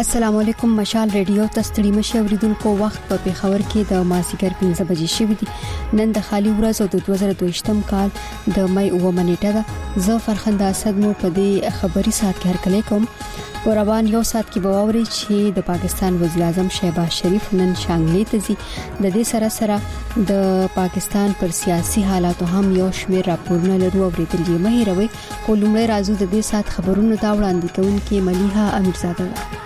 السلام علیکم. مشال ریډیو تستړی مشه اوریدونکو وخت په پیښور کې د مازیګر 15 بجې شوې دي. نن د خالی ورځ او د 2022م کال د مې 9 نیټه ده. زه فرخنده اسد مو په دې خبري سات کې هرکلی کوم. ورابان یو سات کې باوري چې د پاکستان وزیر اعظم شهباز شریف نن شانګلې ته ځي. د دې سره د پاکستان پر سیاسي حالاتو هم یو شمېر راپورونه لرو اوریدل دي. مې هیروي خو لومړی راځو د دې سات خبرونو ته وړاندې کوونکې مليحه امیرزاده.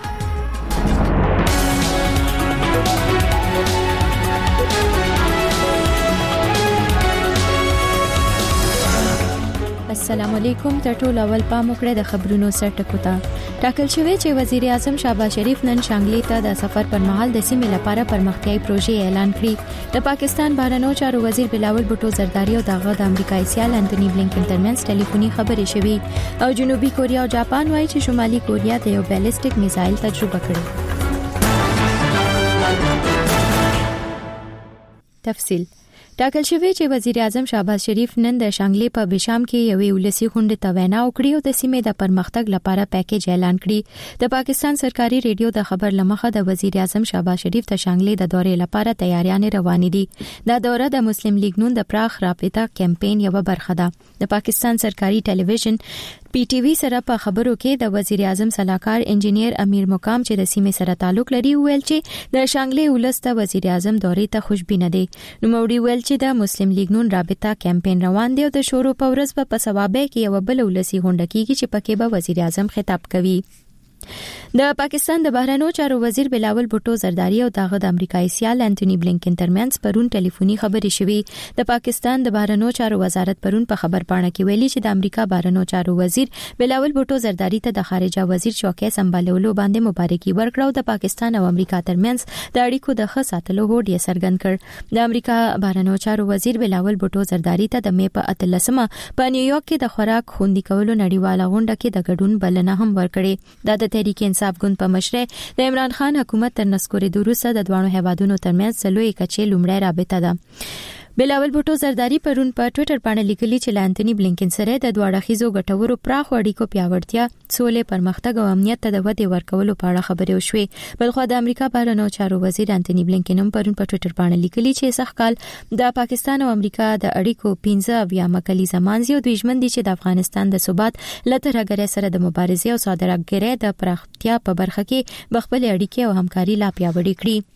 السلام علیکم. ټول اول پام وکړه د خبرونو سرټکو ته. ټاکل شوی چې وزیر اعظم شهباز شریف نن شانګلې ته د سفر پر مهال د سیمې لپاره پرمختیايي پروژې اعلان کړې. د پاکستان بهرنیو چارو وزیر بلاول بھټو زرداری او دغه د امریکایي سیال انټونی بلینکن ترمنځ ټلیفوني خبرې شوې او جنوبي کوریا او جاپان وايي چې شمالي کوریا د یو بیلسټیک میزایل تجربه کړې. تفصیل ټاکل شوی چې وزیر اعظم شهباز شریف نن د شانګلې په بشام کې یوې ولسی غونډې ته وینا وکړه او د سیمې د پرمختګ لپاره پیکیج اعلان کړی. د پاکستان سرکاري ریډیو د خبر لمخه د وزیر اعظم شهباز شریف ته شانګلې د دورې لپاره تیاریانې روانې دي. دا دوره د مسلم لیگ نون د پراخ رابطه کمپاین یو برخه ده. د پاکستان سرکاري ټلویزیون پی ټی وی سره په خبرو کې د وزیر اعظم صلاحکار انجینیر امیر مقام چې د سیمې سره تعلق لري ویل چې د شانګلې ولسته وزیر اعظم دورې ته خوشبینه دي. نو موري ویل چې د مسلم لیگ نون رابطه کمپاین روان دی او د شورو په ورځ په ثوابه کې یو بل ولسی غونډه کیږي چې پکې به وزیر اعظم خطاب کوي. د پاکستان د بهرنیو چارو وزیر بلاول بھټو زرداری او دغه د امریکایي سیال انټونی بلینکن ترمنځ پرون ټلیفوني خبرې شوې. د پاکستان د بهرنیو چارو وزارت پرون په خبر پاڼه کې ویلي چې د امریکا بهرنیو چارو وزیر بلاول بھټو زرداری ته د خارجه وزیر چوکۍ سمبالولو باندې مبارکي ورکړه او د پاکستان او امریکا ترمنځ د اړیکو د ښه ساتلو هوډ یې څرګند کړ. د امریکا بهرنیو چارو وزیر بلاول بھټو زرداری ته د مې په 18مه په نیویارک کې د خوراک خوندي کولو نړیواله غونډه کې د ګډون بلنه هم ورکړې. د تحریک انصاف ګوند په مشرۍ د عمران خان حکومت تر نسکورې وروسته د دوانو هیوادونو ترمنځ سلوي کچې لومړی رابطه ده. بلاول بھټو زرداری پرون په ټوئیټر باندې لیکلي چې انټونی بلینکن سره د دواړه خيزو ګټورو پراخ اړیکو پیاوړتیا، سولې، پرمختګ او امنیت ته د ودې ورکولو په اړه خبرې وشوې. بلخو د امریکا بهرنیو چارو وزیر انټونی بلینکن هم پرون په ټوئیټر باندې لیکلي چې سخت کال د پاکستان او امریکا د اړیکو 15 مکلي زمان زیو د ژوند دي چې د افغانستان د ثبات لټرګره سره د مبارزې او صادراتګرۍ د پراختیا په برخه کې بخپل اړیکې او همکاري لا پیاوړې کړي.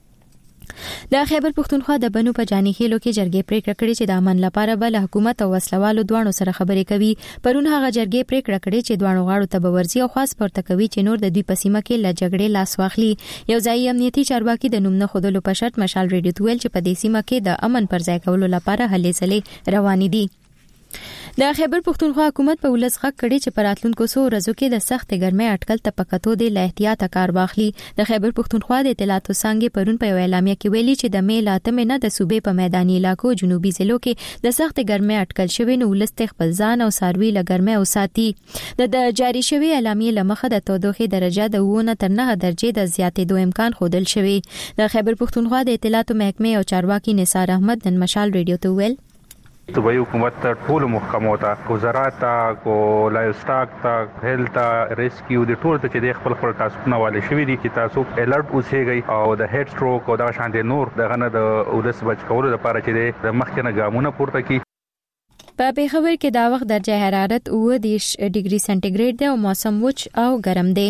د خیبر پختونخوا د بنو په جاني خېلو کې جرګې پریکړه کړې چې د امن لپاره بل حکومت او وسلوالو دوانو سره خبرې کوي. پرون هغه جرګې پریکړه کړې چې دوانو غاړو ته بورځي او خاص پورته کوي چې نور د دوی په سیمه کې ل جګړې لاس واخلي. یو ځای امنیتي چارواکي د نوم نه خودلو په شرط مشال ریډیو ته ویل چې په دې سیمه کې د امن پر ځای کولو لپاره هلې ځلې روانې دي. د خیبر پختونخوا حکومت په ولس غږ کړي چې پر راتلونکو څو ورځو کې د سخت ګرمۍ اټکل ته پکاتو دی له احتیاط کار واخلي. د خیبر پختونخوا د اطلاعاتو څنګه پرون په اعلامیه کې ویلي چې د مې لاتمه نه د صوبې په میداني علاقو جنوبي ضلعو کې د سخت ګرمۍ اټکل شوی نو ولست خپل ځان او ساروي له ګرمۍ او ساتي. د جاری شوی اعلامیه لمخه د تودوخه درجه د 9 تر 9 درجه د زیاتېدو امکان خودل شوی. د خیبر پختونخوا د اطلاعاتو محکمې او چارواکي نثار احمد نن مشال ریډیو ته ویل صوبائی حکومت ټول محکمو ته وزارت کو لایوسټاک ته هیلث ریسکیو د ټول ته چې د خپل تاسو والے شوی دي چې تاسو الرټ اوسېږئ او د هډ سټروک او دا شان دي نور دغه نه د ولس بچ کولو لپاره چې د مخکنه ګامونه پورته کی. په پیښور کې دا وخت درجه حرارت 9 ډیګري سنټیګریډ دی او موسم وچ او ګرم دی.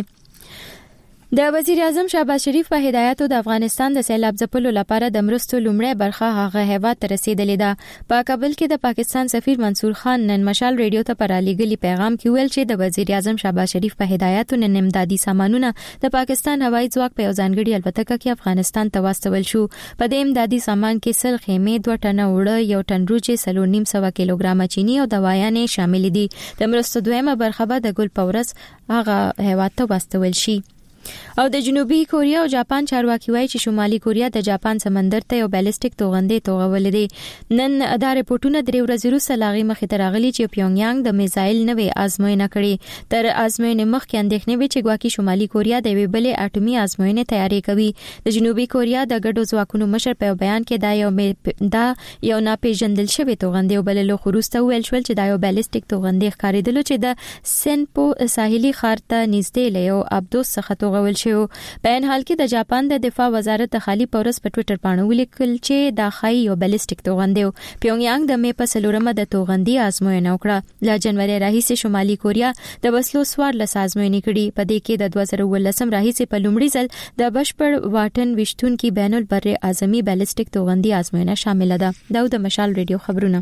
د وزیر اعظم شهباز شریف په هدایتو د افغانستان د سیلاب ځپلو لپاره د مرستو لومړی برخه هغه هیواد ته رسیدلې ده. په کابل کې د پاکستان سفیر منصور خان نن مشال ریډیو ته پر لېږلي پیغام کې ویل چې د وزیر اعظم شهباز شریف په هدایتو نن امدادي سامانونه د پاکستان هوایي ځواک په یو ځانګړي الوتکه کې افغانستان ته واستول شو. په دې امدادي سامان کې سل خیمې 2 ټنه وړه 1 ټن روجي 3.5 کیلوګرام چینی او دوايانې شامل دي. د مرستو دویمه برخه به د ګل پورس هغه هیواد ته واستول شي. او د جنوبي کوریا او جاپان چارواکي وایي چې شمالي کوریا د جاپان سمندر ته یو بیلسټیک توغندې توغولې دي. نن دا رپورټونه درې ورځې وروسته لاغي مخې ته راغلي چې پیونګیانګ د میزایل نوې آزموینه کړې. تر آزموینې مخکې اندېښنې وي چې ګواکې شمالي کوریا د یوې بلې اټومي آزموینې تیاری کوي. د جنوبي کوریا د ګډو ځواکونو مشر په بیان کې دا یو ناپېژندل شوی توغندې وبللو وروسته ویل شول چې دا یو بیلسټیک توغندې ښکارېدلو چې د سنپو ساحلي ښار ته نږدې له یو ابدوس څخه توغول شو. په ان حال کې د جاپان د دفاع وزارت د خالي پورس په ټوئیټر باندې ولیکل چې دا خای یو بالستیک توغندي و. پیونګیانګ د مې په سلورمه د توغندي آزموینه وکړه. ل جنوري راهیسې شمالي کوریا د وسلو سوار له آزموینې کړي. په دې کې د 2019 راهیسې په لومړي ځل د بشپړ واټن وشتون کې بین البر اعظمي بالستیک توغندي آزموینه شامل ده. دا د مشال ریډیو خبرونه.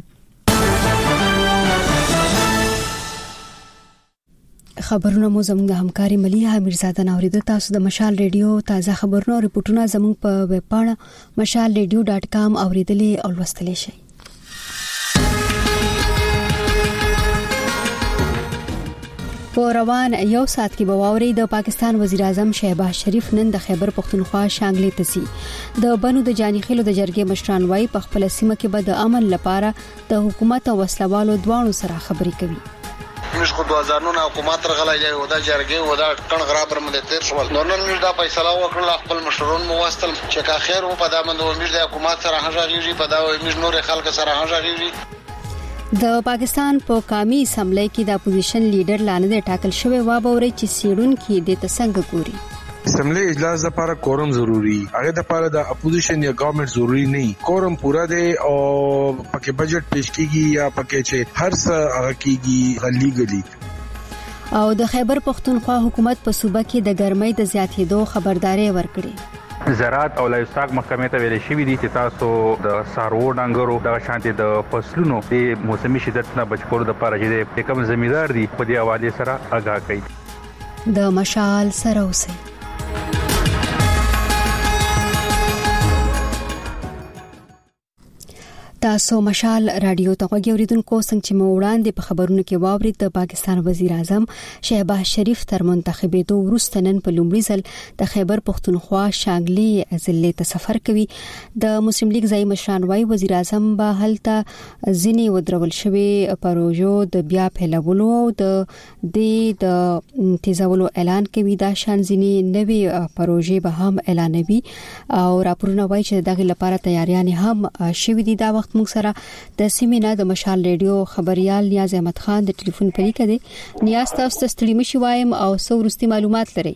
خبرونه مو زموږ همکاري مليحه میرزاده نوریدو. تاسو د مشال ریډیو تازه خبرونه او ریپورتونه زموږ په ویب پاڼه mashalradio.com اوریدلې او لوستلې شئ. په روان یو ساعت کې به واوري د پاکستان وزیر اعظم شهباز شریف نن د خیبر پختونخوا شانګلې ته سي. د بنو د جاني خېلو د جرګې مشران وايي په خپل سیمه کې به د امن لپاره د حکومت او وسلوالو دوانو سره خبرې کوي. موږ خو 2009 حکومت رغلای دی او دا جرګې او دا کڼ غراب باندې تیر شو. نو نن موږ دا فیصله وکړه خپل مشرون مو واستل چې کا خیر و په دا باندې موږ د حکومت سره هغږیږي په دا موږ نور خلک سره هغږیږي. د پاکستان په قومي اسمبلی کې د اپوزیشن لیډر لاندې ټاکل شوی و باوري چې سیډون کې د تسنګ ګوري. اسمبلی اجلاس لپاره کورم ضروری هغه د لپاره د اپوزیشن یا گورنمنت ضروری نه. کورم پورا دی او پکې بجټ پیش کیږي یا پکې چې هر څه هغه کیږي لیګلی. او د خیبر پختونخوا حکومت په صوبه کې د ګرمۍ د زیاتېدو خبرداري ورکړي. زراعت او لایستاک محکمې ته ویل شوی دي چې تاسو د سارو ډنګرو د شانتي د فصلونو د موسمي شدت نه بچ کولو لپاره چې کوم ځمیدار دي په دې حواله سره آگاه کړي. د مشال سره اوسئ. تاسو مشال رادیو ته غوږی اوریدونکو څنګه چې مو وړاندې په خبرونو کې واورید د پاکستان وزیر اعظم شهباز شریف تر منتخبېدو وروسته نن په لومړي ځل د خیبر پختونخوا شانګلې ضلع ته سفر کوي. د مسلم لیگ ځای مشران وايي وزیر اعظم به هلته ځینې ودرول شوی پروژو د بیا پیلولو او د تیزولو اعلان کوي. دا شان ځینې نوې پروژې به هم اعلانوي او راپورونه وايي چې دغه لپاره تیاریان هم شوي دي. دا وخت موږ سره د سیمینه د مشال ریډیو خبريال نیاز احمد خان د ټلیفون پریکه دي. نیاز تاسو ته ستړي مشي وایم او څورستي معلومات لري.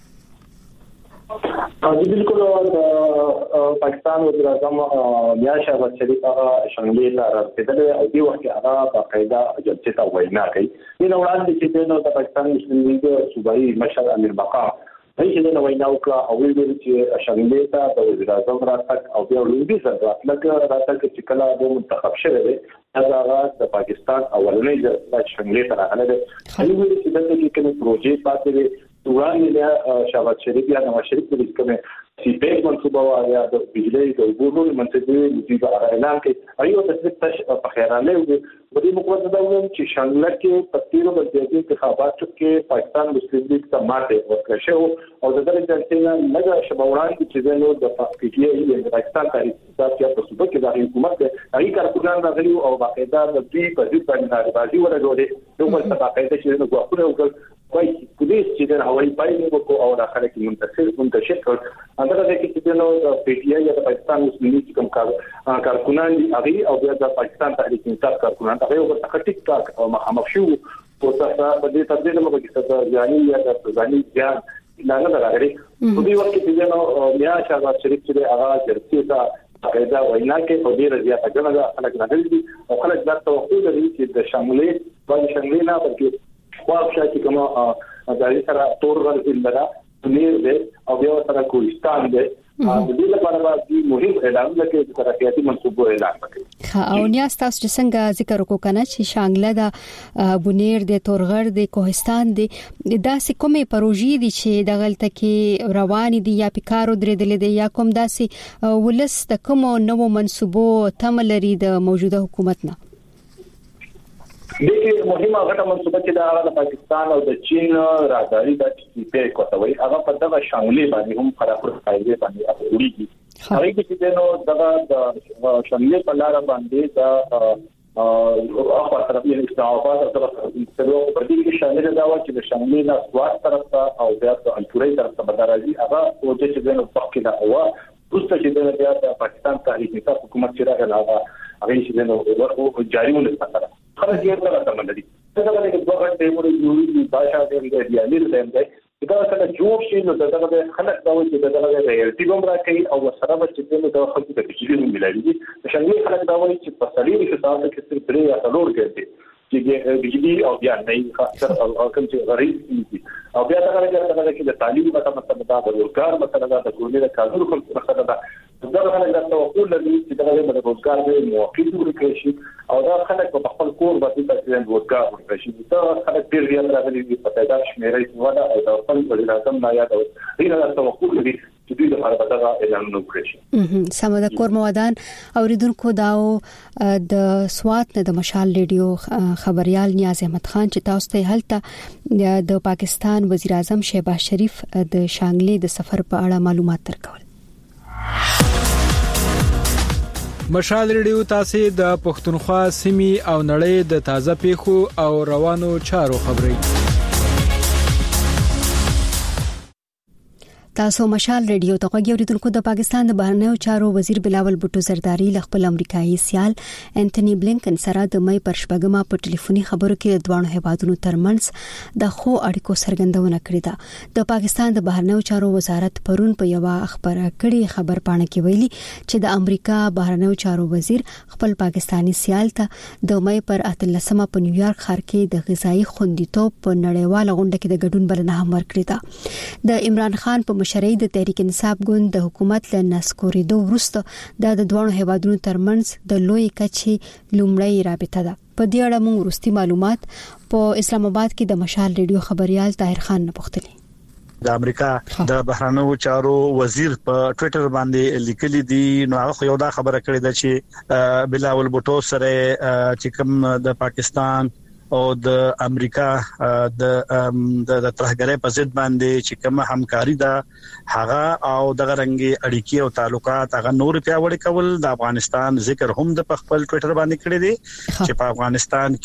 بالکل پاکستان وزیر اعظم شهباز شریف شانګلې ته رسیدلی او دی وخت هغه باقاعده جلسه ته وینا کوي. نن وړاندې چې د پاکستان مسلم لیگ صوبایي مشر امیر بقا هیڅ نه وینا وکړه او ویل چې شانګلې ته د وزیر اعظم راتګ او بیا لومړي ځل راتګ چې کله د منتخب شوی دی هغه د پاکستان اولنۍ د شانګلې ته راغلی دی. هغه ویل چې دغه کې کوم پروژې پاتې دي وړاندې شهباز شریف یا نواز شریف د کومه سی پیک منصوبه وایا د بجلی د وګورو منځدي د اعلان کې ایو د تاسو په خیرانه و د مقصد دا و چې شانګلې کې په تیرو بلدیاتي انتخاباتو کې پاکستان مسلم لیگ ته ماته ورکړ شو او د دغه جلسې نه لږ شبوران چې نو د پاکستان د پاکستان تاریخ چې په صوبه کې د حکومت هغه کارکونان راغلي او باقاعده د دوی په ځای باندې راځي ورغوري دوی په باقاعده چې نو غوښتنه وکړه وای پولیس چې د هوایي پایلې وکړو او داخله کې منتشر کړ. اندر د کې چې نو د پی ټی آی د پاکستان مسلم لیگ کوم کارکونان دي هغه او بیا د پاکستان تحریک انصاف کارکونان هغه ورته ټیک ټاک او مخامخ شو او تاسو په دې تبدیل مو کې څه ځاني یا د ځاني ځان نه راغلي. په دې وخت کې نو بیا شهباز شریف چې هغه جلسې ته قاعده وینا کې په دې رضا څنګه د خلک راغلي او خلک دا توقع لري چې د شاملې باندې شاملې نه بلکې خواږه چې کومه د سره تورغل اندرا نیر دې او بیا سره کوهستان دې د دې لپاره د مهم اعلان لکه د ترقیاتي منصوبو اعلان وکړي. او نیاز تاسو څنګه ذکر وکړو کنه چې شانګله د بونیر د تورغر د کوهستان د داسې کومې پروژې دي چې د غلطه کې روان دي یا پکارو درېدل دي یا کوم داسې ولس د کوم نوو منصوبو تم لري د موجوده حکومت نه؟ دغه مهمه غټه منصوبه چې د پاکستان او د چین راځي د سی پی کوتوي هغه په دغه شاملې باندې هم خراپور فائدې باندې اوريږي. هغه چې نو دغه د شاملې په لار باندې د اخر طرف یې استعفاء طرف په دې کې شامل دا و چې د شاملې نه سواد طرف ته او بیا د انټوري طرف ته بدرازي هغه او چې نو په کې دا هوا اوس چې د پاکستان تحریک انصاف حکومت چې راغله هغه چې نو ورکو جاری ولې خلک یې راځي باندې دا د دوه غټ دیمو یوري باشا دې دی امیر دې دا کله جوړ شي نو دغه خلک دا وایي چې دغه ریالټي کوم راکړي او سره به چې د خلکو د بجلی هم ملایي د شنګي خلک دا وایي چې په سړي کې تاسو کې څه پرې یا څلور کوي چې بجلی او بیا نه خاصه او کوم چې غریب دي او بیا دا چې د تعلیم په مسله دا د روزګار مسله دا د ګورنر د کارونو په مسله دا دا خلک د توقع لري چې دا د روزګار د موقع ورکړي شي او دا خلک په خپل کور باندې د روزګار ورکړي شي دا خلک ډیر زیات راغلي دي په پیدا شمیرې ولا او د خپل وزیر اعظم نه یاد او دا توقع لري چې دوی د لپاره دا اعلان وکړي سم د کور موادان اوریدونکو داو د سوات نه د مشال ریډیو خبريال نیاز احمد خان چې تاسو ته هلته د پاکستان وزیر اعظم شهباز شریف د شانګلې د سفر په اړه معلومات درکول. مشال ریډیو تاسو د پښتونخوا سیمې او نړۍ د تازه پیښو او روانو چارو خبري تاسو مشال ریډیو ته غوږی اوریدونکو د پاکستان د بهرنیو چارو وزیر بلاول بوټو زرداری خپل امریکایي سیال انټونی بلینکن سره د مې پر شپږمه په ټلیفوني خبرو کې د دوه هیوادونو ترمنځ د خو اړیکو څرګندونه کړې ده. د پاکستان د بهرنیو چارو وزارت پرون په یو خبره کړي خبر پاڼه کې ویلي چې د امریکا بهرنیو چارو وزیر خپل پاکستانی سیال ته د مې پر 18مه په نیویارک ښار کې د غذایی خوندیتوب په نړیواله غونډه کې د ګډون بلنه هم ورکړه ده. د عمران خان په مشرۍ د تحریک انصاف ګوند د حکومت له نسکوریدو وروسته د دوه هیوادونو ترمنځ د لوی کچې لومړی رابطه ده. په دې اړه موږ وروستي معلومات په اسلام آباد کې د مشال ریډیو خبريال طاهر خان نه پوښتنه. د امریکا د بهرنیو چارو وزیر په ټوئیټر باندې لیکلي دي نو هغه یو دا خبره کړې ده چې بلاول بوټو سره چې کوم د پاکستان او د امریکا د ترهګرۍ په ضد باندې چې کوم همکاري ده هغه او د غرنګي اړیکې او تعلقات هغه نور پیاوړي کول د افغانستان ذکر هم د خپل ټوئیټر باندې کړی دی چې په افغانستان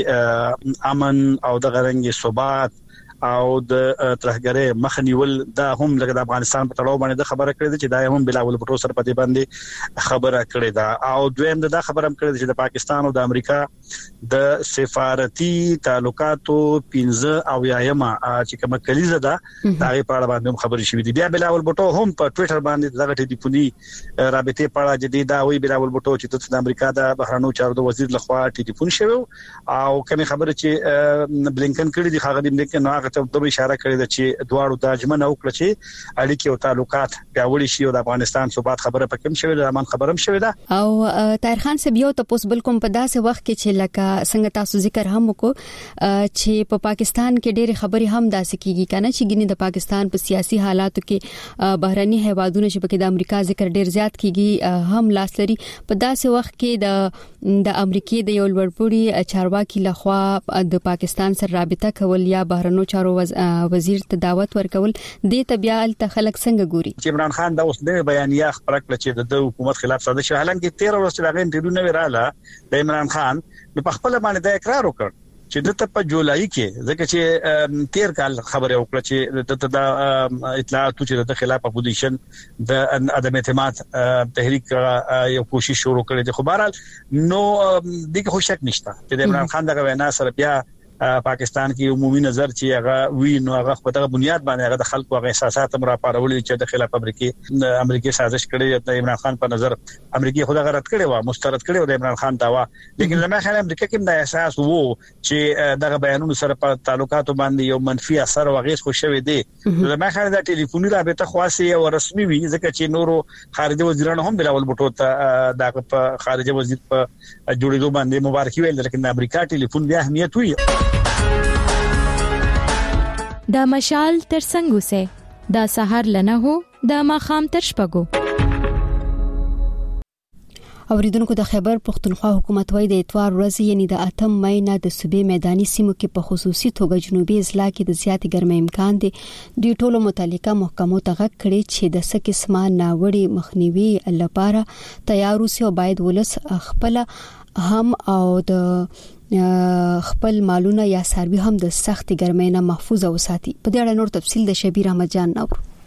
کې امن او د غرنګي ثبات او د ترهګرۍ مخنیول دا هم لکه د افغانستان په تړاو باندې خبره کړې ده چې دا هم بلاول بوټو سره په دې باندې خبره کړې ده او دویم دا خبره هم کړې ده چې د پاکستان او د امریکا د سفارتي تعلقاتو 15 او یاما چې کومه کلیزه ده دا په اړه باندې خبرې شوې دي. بیا بلاول بوټو هم په ټوئیټر باندې دغه ټلیفوني رابطې په اړه جدي دا وی بلاول بوټو چې د امریکا د بهرنیو چارو د وزیر لخوا ټلیفون شوی او کومه خبره چې بلینکن کړی دی هغه بلینکن هغه ته د اشاره کړې ده چې دواړو د اجمنه وکړه چې اړیکې او تعلقات پیاوړي شي او د افغانستان ثبات خبره پکې شوې ده امن خبرم شوې ده. او طاهر خان صاحب یو تاسو بالکل په داسې وخت کې چې لکه څنګه تاسو ذکر هم وکړو چې په پاکستان کې ډېر خبري هم داسې کیږي کنه چې ګینه د پاکستان په سیاسي حالاتو کې بهرني هیوادونو چې په امریکا ذکر ډېر زیات کیږي هم لاس لري په داسې وخت کې د امریکای د یو لوړپوړي چارواکي لخوا د پاکستان سره رابطه کول یا بهرنیو چارو وزیر ته دعوت ورکول د طبيعت ته خلک څنګه ګوري چې عمران خان دا اوس د بیانیه خبره کړه چې د حکومت خلاف ساده شو حالانکه 13 ورځې راغی انټرویو نه وراله د عمران خان په خپل باندې دا اقرار وکړ چې د په جولای کې ځکه چې 13 کال خبره وکړه چې د اطلاعات چې د خلاف اپوزیشن د عدم اعتماد تحریک یو کوشش شروع کړې ده خو بهرحال نو دغه خو شک نشته چې د عمران خان دغه وینا سره بیا پاکستان کې عمومي نظر چې هغه وی نو هغه په دغه بنیاد باندې هغه د خلکو هغه احساسات هم را پارولي چې د خلاف امریکای سازش کړي د عمران خان په نظر امریکای خو دا غلط کړي و مسترد کړي و د عمران خان داوا لیکن زما خیال امریکا کې دا احساس وو چې دغه بیانونو سره په تعلقاتو باندې یو منفي اثر واغېس خو شوی دی زما خیال دا ټلیفوني رابطه خاصه او رسمي وي ځکه چې نورو خارجي وزیرانو هم بلاول بوټو ته د خارجي وزیر په جوړېدو باندې مبارکي ویل لیکن امریکا ټلیفون بیا اهمیت وي. دا مشال تر څنګه سه دا سحر لنه هو دا ماخام تر شپګو. اوریدونکو د خیبر پختونخوا حکومت وای د اتوار ورځ یعنی د 8 مې نه د صوبې میداني سیمو کې په خصوصي توګه جنوبي اضلاع کې د زیاتې ګرمۍ امکان دی. د ټولو متعلقه محکمو ته غږ کړي چې د سکسما ناوړي مخنیوي لپاره تیار اوسي او باید ولس خپل هم او د خپل مالونه یا سروي هم د سخت ګرمۍ نه محفوظ وساتي. په دې اړه نور تفصیل د شبیر احمد جان نور.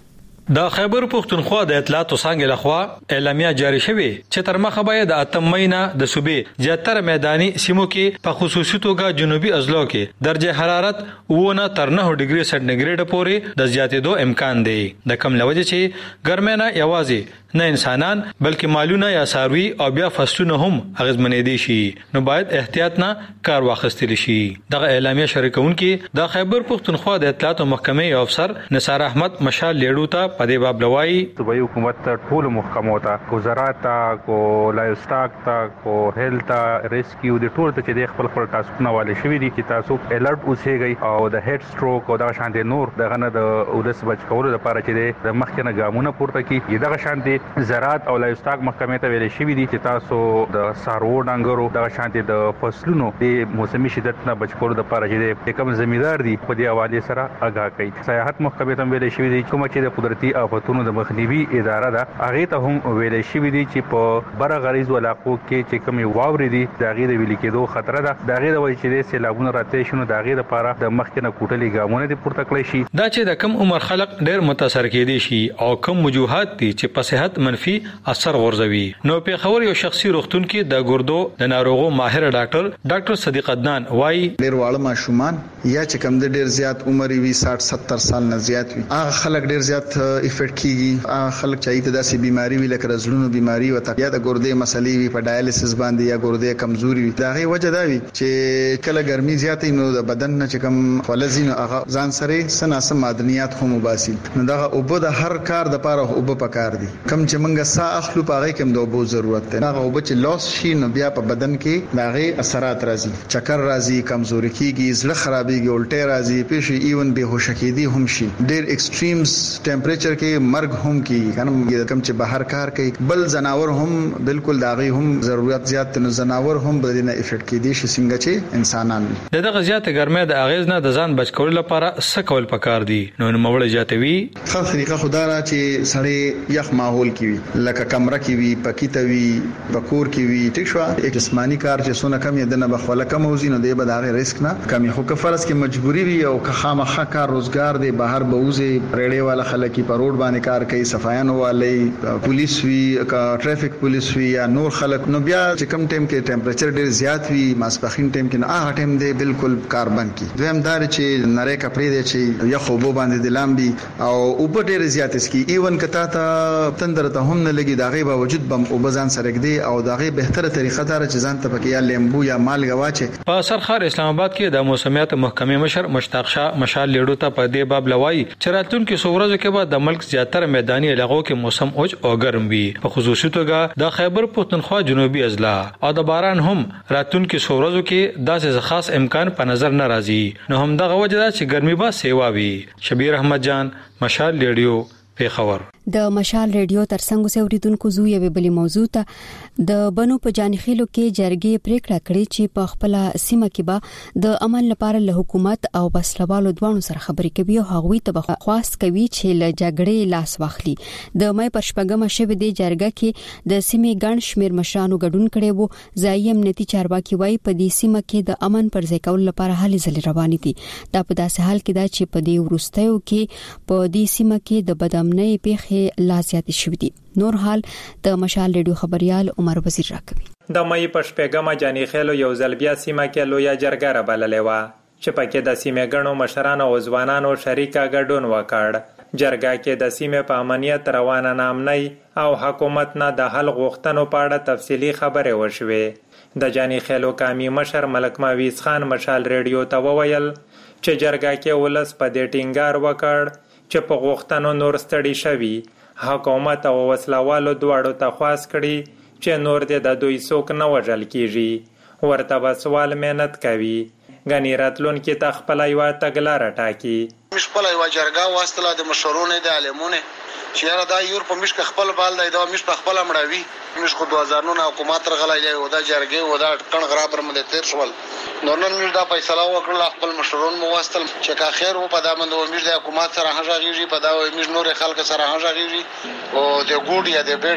د خیبر پختونخوا د اطلاعات څنګه لخوا اعلامیه جاری شوه چې تر مخه باید د اتم مهینه د صوبې زیاتره میداني سیمو کې په خصوصي توګه جنوبي اضلاع کې درجه حرارت 9 تر 9 ډیګري سانتیګریډ پورې د زیاتېدو امکان دی د کم لوجه چې ګرمنه یوازې نه انسانان بلکې مالونه یا ساروي او بیا فصلونه هم اغیزمنې دي شي نو باید احتیاط نه کار واخیستل شي دغه اعلامیه شریکون کې د خیبر پختونخوا د اطلاعات محکمې افسر نثار احمد مشال لیړو ته په دې باب لوي صوبایي حکومت ټول محکمو ته وزارت کو لایف سٹاک ته کو هیلث ریسکیو د ټول ته چې خپل ټاسکونه والي شوی دي چې تاسو الرټ اوسېږئ او د هډ سټروک او د شان دي نور دغه نه د ولس بچ کولو لپاره چې د مخکنه ګامونه پورته کی دغه شان دي زراعت او لایف سٹاک محکمې ته ویل شوی دي چې تاسو د سارو ډنګرو دغه شان دي د فصلونو د موسمي شدت نه بچ کولو لپاره چې کوم ځمېدار دي په دې حواله سره آگاه کوي سیاحت محکمې ته ویل شوی دي کوم چې د قدرتي آفتونو د مخنیوي اداره ده هغه ته هم ویل شوی دي چې په بره غریز علاقو کې چې کومي واوري دي دغه د ویل کېدو خطر ده دغه د وجې چې سیلابونه راته شنو دغه لپاره د مخکنه کوټلي ګامونه دي پورته کړی شي دا چې د کم عمر خلک ډېر متاثر کېدي شي او کم وجوهات دي چې په صحت منفي اثر غورځوي نو په خبر یو شخصي روغتون کې د ګردو د ناروغو ماهر ډاکټر صدیق عدنان وايي ډېر واړه ماشومان یا چې کم د ډېر زیات عمر وي 60-70 سال نه زیات وي هغه خلک ډېر زیات افیکټ کیږي هغه خلک چې د داسې بيماري وي لکه زړونو بيماري او یا د ګردې مسلې وي په ډایالیسس باندې یا ګردې کمزوري وي دا غي وجه دا وي چې کله ګرمي زیاتې نو د بدن نه چې کم فلزینو هغه ځان سره سناسه معدنیات هم مباسي نو دا اوبه د هر کار د پاره اوبه پکار دي کم چې منګه سا اخلو پاره کوم د اوبو ضرورت دی هغه اوبه چې لاس شي نو بیا په بدن کې دا غي اثرات راځي چکر راځي کمزوري کیږي زړه خرابېږي الټه راځي پېښې ایون بهوش کېدي هم شي ډېر ایکستریمز ټمپریچر کې مرګ هم کیږي کنه کم چې بهر کار کوي بل زناور هم بالکل دا غي هم ضرورت زیات نو زناور هم بدنه افیکټ کېدي شي څنګه چې انسانان دغه زیات ګرمه د اغیز نه د ځان بچ کولو لپاره سکول پکار دي نو موړ جاتوي خو طریقه خدای چې سړی یخ ماحول کې وي لکه کمره کې وي پکیته وي بکور کې وي ټیک شو یک جسمانی کار چې سونه کم یدنه بخوله کم وزي نو دی به دا ریسک نه کمی خو کفرس کې مجبوری وي او که خامخا کار روزګار دی بهر بوزي ریډي والا خلک په روډ باندې کار کوي صفایانو والی پولیس وی کا ټریفیک پولیس وی یا نور خلک نو بیا چې کم ټیم کې ټمپریچر ډیر زیات وي ماسپخین ټیم کې نه هغه ټیم دی بالکل کار بند کی دویم دار چې نری کپړې دی چې یا خو بو باندې دلامبي او اوپر ډیر زیات اسکی ایون کتا ته تندر ته هم نه لګي دا غي باوجود بم او بزان سره کېدی او دا غي بهتره طریقه دار چې ځان ته پکې یا لیمبو یا مالګه واچي په سرخار اسلام آباد کې د موسمیات محکمې مشر مشتاق شاه مشال لیډو ته په دې باب لوي چې راتلونکو څورځو کې بعد د ملک زیاتره میداني علاقو کې موسم اوج او ګرم وي په خصوصي توګه د خیبر پختونخوا جنوبي اضلاع او د باران هم راتلونکو څورځو کې داسې خاص امکان په نظر نه راځي نو هم دغه وجه ده چې ګرمي به سیوا وي شبیر احمد جان مشال لیډیو په خبر د مشال ریډیو ترڅنګ اوریدونکو زو یو بلی موضوع ته د بنو په جانخیلو کې جرګې پریکړه کړې چې په خپل سیمه کې به د امن لپاره له حکومت او بسلوالو دوانو سره خبرې کوي او هغوی ته خواست کوي چې له جګړې لاس واخلي د مې پر شپږمه شوه د جرګه کې د سیمې ګڼ شمیر مشرانو ګډون کړي وو ځای امنیتي چارواکي وایي په دې سیمه کې د امن پر ځای کول لپاره هلې ځلې روانې دي دا په داسې حال کې دا چې په دې ورستیو کې په دې سیمه کې د بدامنۍ پیښې لا زیات شوې دي نور حال د مشال ریډیو خبريال عمر وزیر راکوي د مې په شپږمه جانخیلو یو ځل بیا سیمه کې لویا جرګه را بللې و چې پکې د سیمې ګڼو مشرانو او ځوانانو شریکه ګډون وکړ جرګه کې د سیمې په امنیت روانه نامنۍ او حکومت نه د حل غوښتنو په اړه تفصیلی خبرې وشوې د جانخیلو قومي مشر ملک ماویز خان مشال ریډیو ته وویل چې جرګه کې ولس په دې ټینګار وکړ چې په غوښتنو نور ستړي شوي حکومت او وسلوالو دواړو ته خواست کړي چې نور دې د دوی څوک نه وژل کیږي ورته به سوال مهنت کوي غنی راتلونکي ته خپل یو تګلاره ټاکي مش خپل یو جرګه واستله د مشورونه د عالمونه چې یاره دا یور په مشک خپل بال دی دا مش په خپل مړاوي مش خو 2009 حکومت رغلای دی او دا جرګه و دا کڼ غرا پر مده تیر شول نورنن مش دا فیصله وکړه خپل مشورون مو واستل چې کا خیر و په دا مند و مش د حکومت سره هغه غیږي په دا مش نور خلک سره هغه غیږي او د ګوډ یا د بیډ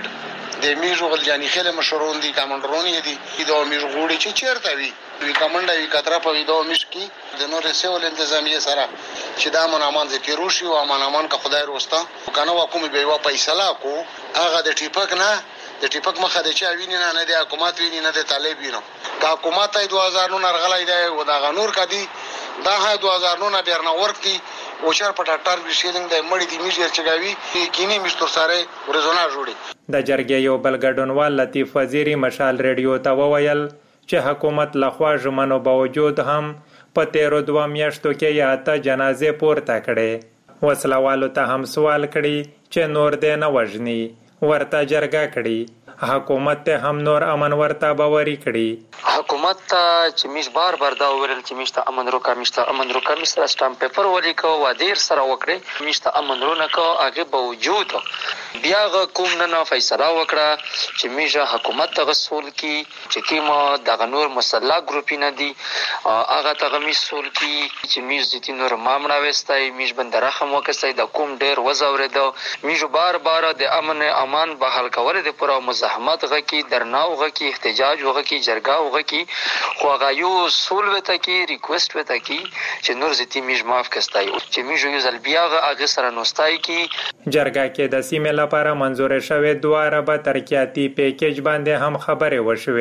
د میژو غلجانی خېله مشرون دي کمانډرون دي د میژ غوړي چې چیرته وي کمانډا وی کتره په ویډیو مش کی د نور سیول انتظامیه سره چې دا منامان ذکر وشي او منامان که خدای روستا کنه حکومت به وا فیصله کو هغه د ټیپک نه د ټیپک مخه د چا ویني نه د حکومت ویني نه د طالب ویني دا حکومت 2000 نو رغلای دی او دا غنور کدي دا 2000 نو بیرنا ورکی او چر پټاټر ویشلنګ د مړی دی میجر چګاوی کینی مستر سره ورزونه جوړي د جرګې یو بلګډونوال لطیف وزیری مشال ریډیو ته وویل چې حکومت لخوا ژمنو باوجود هم په 13 میاشتو کې یاته جنازې پورته کړي وسلوالو ته هم سوال کړي چې نور دې نه وژني ورته جرګه کړي حکومت ته هم نور امن ورته باوري کړي حکومت ته چې میش بار دا ورل چې میشته امن روکا میشته سټامپ پیپر ولیکو و دیر سره وکړي میشته امن رونه کو هغه باوجود بیا کوم نه فیصله وکړه چې میشه حکومت ته غسول کی چې کیما د غنور مسلح ګروپ نه دي هغه ته مسول کی چې میش دي نور مامړه وستای میش بندرخم وکړي د کوم ډیر وزورید میشو بار د امن امان بحال کول د پوره مزاحمت غکی درناو غکی احتجاج غکی جرګه غکی خو غایو سول وته کی ریکوست وته کی چې نور زتی میش معاف کستای چې میشو یو ځل بیا هغه سره نوستای کی جرګه کې د سیمې لپاره منزور شوه دوه اربه ترقیاتی پیکیج باندې هم خبره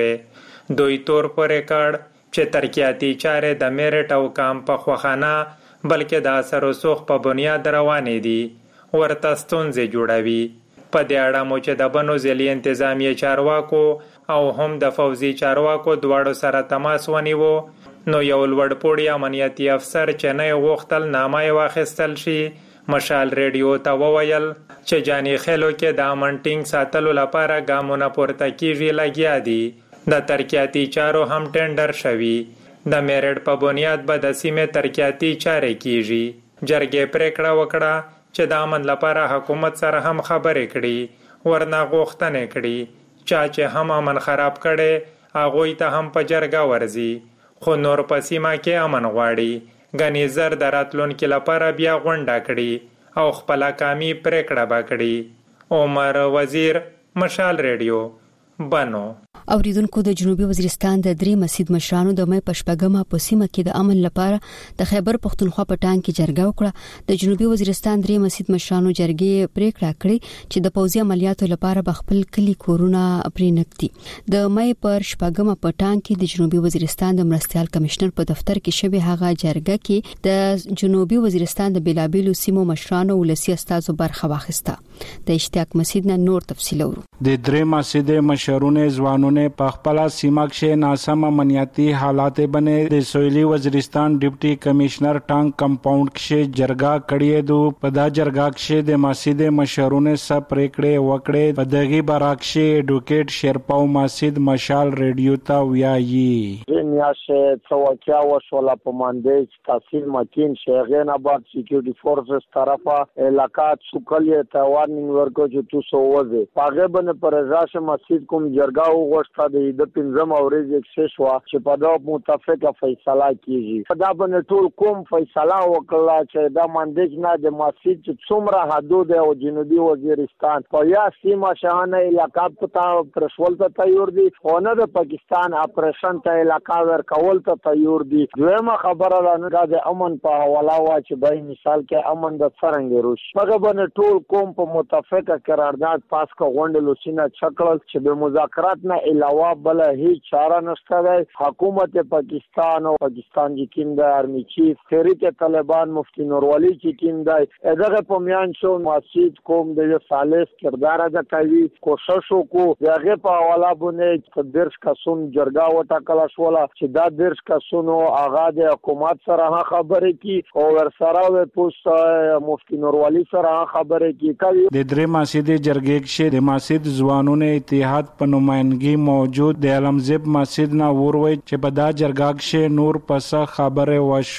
وشوه دوی تور پر ریکارډ چې ترقیاتی چارې د میرټ او کام په خوخانه بلکې د اثر او سوخ په بنیاد روانې دي ورته ستونزې جوړوي په دې اړه مو چې د بنو ځلي انتظامیه چارواکو او هم د فوزي چارواکو دواړو سره تماس ونیو نو یو لوړ پوړی امنیتي افسر چې نه غوښتل نامه واخیستل شي مشال ریډیو ته وویل چې جانی خېلو کې د امنټینګ ساتلو لپاره ګامونه پورته کیږي لګیا دي د ترقیاتی چارو هم ټینډر شوی د میرټ په بنیاد به د سیمې ترقیاتی چارې کیږي جرګې پریکړه وکړه چې د امن لپاره حکومت سره هم خبرې کړي ورنه غوښتنې کړي چې هم امن خراب کړي هغوی ته هم په جرګه ورزي خو نور په سیمه کې امن غواړي غنی زر د راتلونکو لپاره بیا غونډه کړي او خپل کامی پریکړه وکړي عمر وزیر مشال ریډیو بنو اوریدونکو د جنوبي وزیرستان د درې مسجد مشرانو د مې پشپګما په سیمه کې د امن لپاره د خیبر پختونخوا په ټانګ کې جرګه وکړه د جنوبي وزیرستان درې مسجد مشرانو جرګې پریکړه کړې چې د پوځي عملیاتو لپاره بخپل کلی کورونه پرېنکتي د مې پر شپګما په ټانګ کې د جنوبي وزیرستان د مرستيال کمشنر په دفتر کې شوی هغه جرګه کې د جنوبي وزیرستان د بیلابیلو سیمو مشرانو ولسی استادو برخه واخیسته د اشتیاق مسجد نه نور تفصیل ورو د درې مسجد مشرونه ځوانونه په خپل سیمه کې ناسم امنیتي حالات باندې د سویلي وزیرستان ډیپټي کمشنر ټانګ کمپاوند کې جرګه کړې دو په دا جرګه کې د مسجد مشرونه سره پریکړه وکړې په دغه براکشه ایډوکیټ شیرپاو مسجد مشال ریډیو ته ویایي نیاشه څوکیا وشولا په مانده تحصیل مکین شیخین آباد سکیورټي فورسز طرفه علاقات شکلیه ته وارنینګ ورکو چې تاسو وځي هغه باندې پر راشه مسجد کوم جرګه وغوښته د پنځم اورېز اکسس وا چې په دا متفقه فیصله کیږي په دا باندې ټول کوم فیصله وکړه چې دا مندج نه د مسجد چې څومره حدود او جنوبي وزیرستان په یا سیمه شاهنه علاقہ په پرشول ته تیار دي او نه د پاکستان اپریشن ته علاقہ ورکول ته تیار دي دویمه خبره ده د امن په حواله وا چې به مثال کې امن د څنګه روش هغه باندې ټول کوم په متفقه قرارداد پاس کو غونډه لوسینه چکړل چې د مذاکرات نه علاوه بل هیڅ چاره نشته ده حکومت پاکستان او پاکستان چې کیند آرمی چیف تحریک طالبان مفتی نوروالی چې کیند دغه په میان شو مسجد کوم د سالس کردار ادا کوي کوشش وکړو هغه په حواله باندې درش کسون جرګه وټاکل شولا چې دا درش کسونو هغه د حکومت سره خبرې کی او ور سره پوسټ مفتی نوروالی سره خبرې کی کوي د درې مسجد جرګې کې د مسجد ځوانونو اتحاد په نمائندګي موجود د علمزب مسجد نه وروي چې په دا جرګه کې نور پس خبره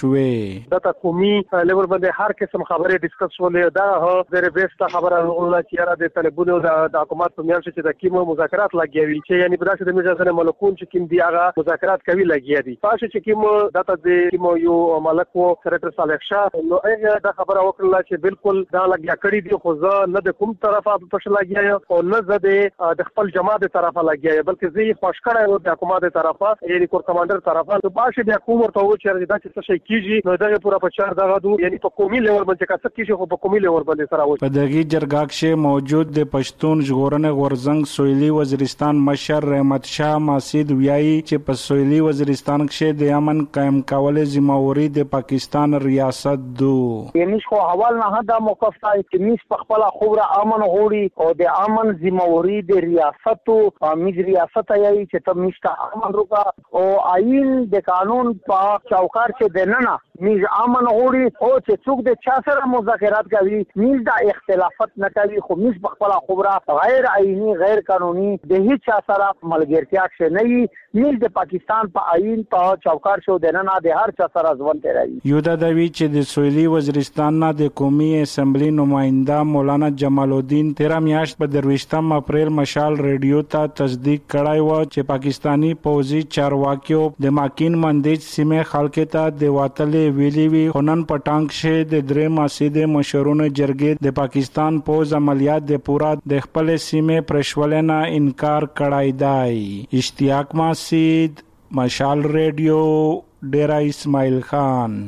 وشوي د قومي لیول باندې هر قسم خبره ډیسکس ولې دا د ریبسته خبره الله چې را د طالبونو د حکومت په میان چې د کیمو مذاکرات لګیوي چې یعنی په داسې د میژن ملکون چې کیم دی هغه مذاکرات کوي نوی لګیا دي تاسو چې کوم داته د کوم یو ملک وو سره صالح شاه نو هغه دا خبره وکړه چې بالکل دا لګیا کړی دی خو زه نه د کوم طرفه په شل لګیا او نه زه د خپل جماعت طرفه لګیا بلکې زه خوش کړه او د حکومت طرفه یعنی کور کمانډر طرفه ته باشه د حکومت ورته و چې دا څه شي کیږي نو دا پورا په چار دغه دو یعنی په قومي لیول باندې کا څه کیږي خو په قومي لیول باندې سره و په دغه جرګه کې موجود د پښتون ژغورنې غورزنګ سویلي وزیرستان مشر رحمت شاه ماسید ویایي چې په سویلي وزیرستان کې د امن قائم کول ذمہواری د پاکستان ریاست دو یعنی خو حوال نه دا موقف ته چې میس په خپل خوره امن غوړي او د امن ذمہواری د ریاست او میز ریاست یې چې ته میستا امن روکا او آئین د قانون په چوکار کې دننه میز امن غوړي او چې څوک د چا سره مذاکرات کوي میز دا اختلافات نه کوي خو میز په خپل خوره غیر آئینی غیر قانوني د هیڅ چا سره ملګرتیا کې نه وي میز د پاکستان په آئین په چوکار شو دننه د هر چا سره ځوان تیري یو دا دوی چې د سویلي وزیرستان نه د قومي اسمبلی نماینده مولانا جمال الدین 13 میاشت په 23 اپریل مشال ریډیو ته تصدیق کړای و چې پاکستانی پوځي چارواکیو د ماکین مندیج سیمه خلک ته د واتلې ویلي وی هنن پټانګ شه د درې ماسیده مشرونه جرګې د پاکستان پوز عملیات د پورا د خپل سیمه پرشولنه انکار کړای دی اشتیاق ماسید مشال ریډیو ډیرا اسماعیل خان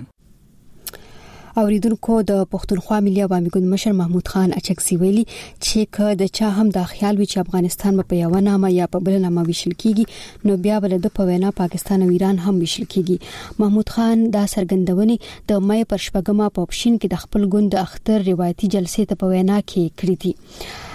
اوریدونکو د پښتونخوا ملي عوامي ګوند مشر محمود خان اچکسی ویلي چې که د چا هم د خیال وی چې افغانستان په یو نامه یا په بل نامه ویشل کیږي نو بیا بل د په وینا پاکستان او ایران هم ویشل کیږي محمود خان دا سرګندونې د مې پر شپږمه په اپشن کې د خپل ګوند اختر روایتي جلسې ته په وینا کې کړې دي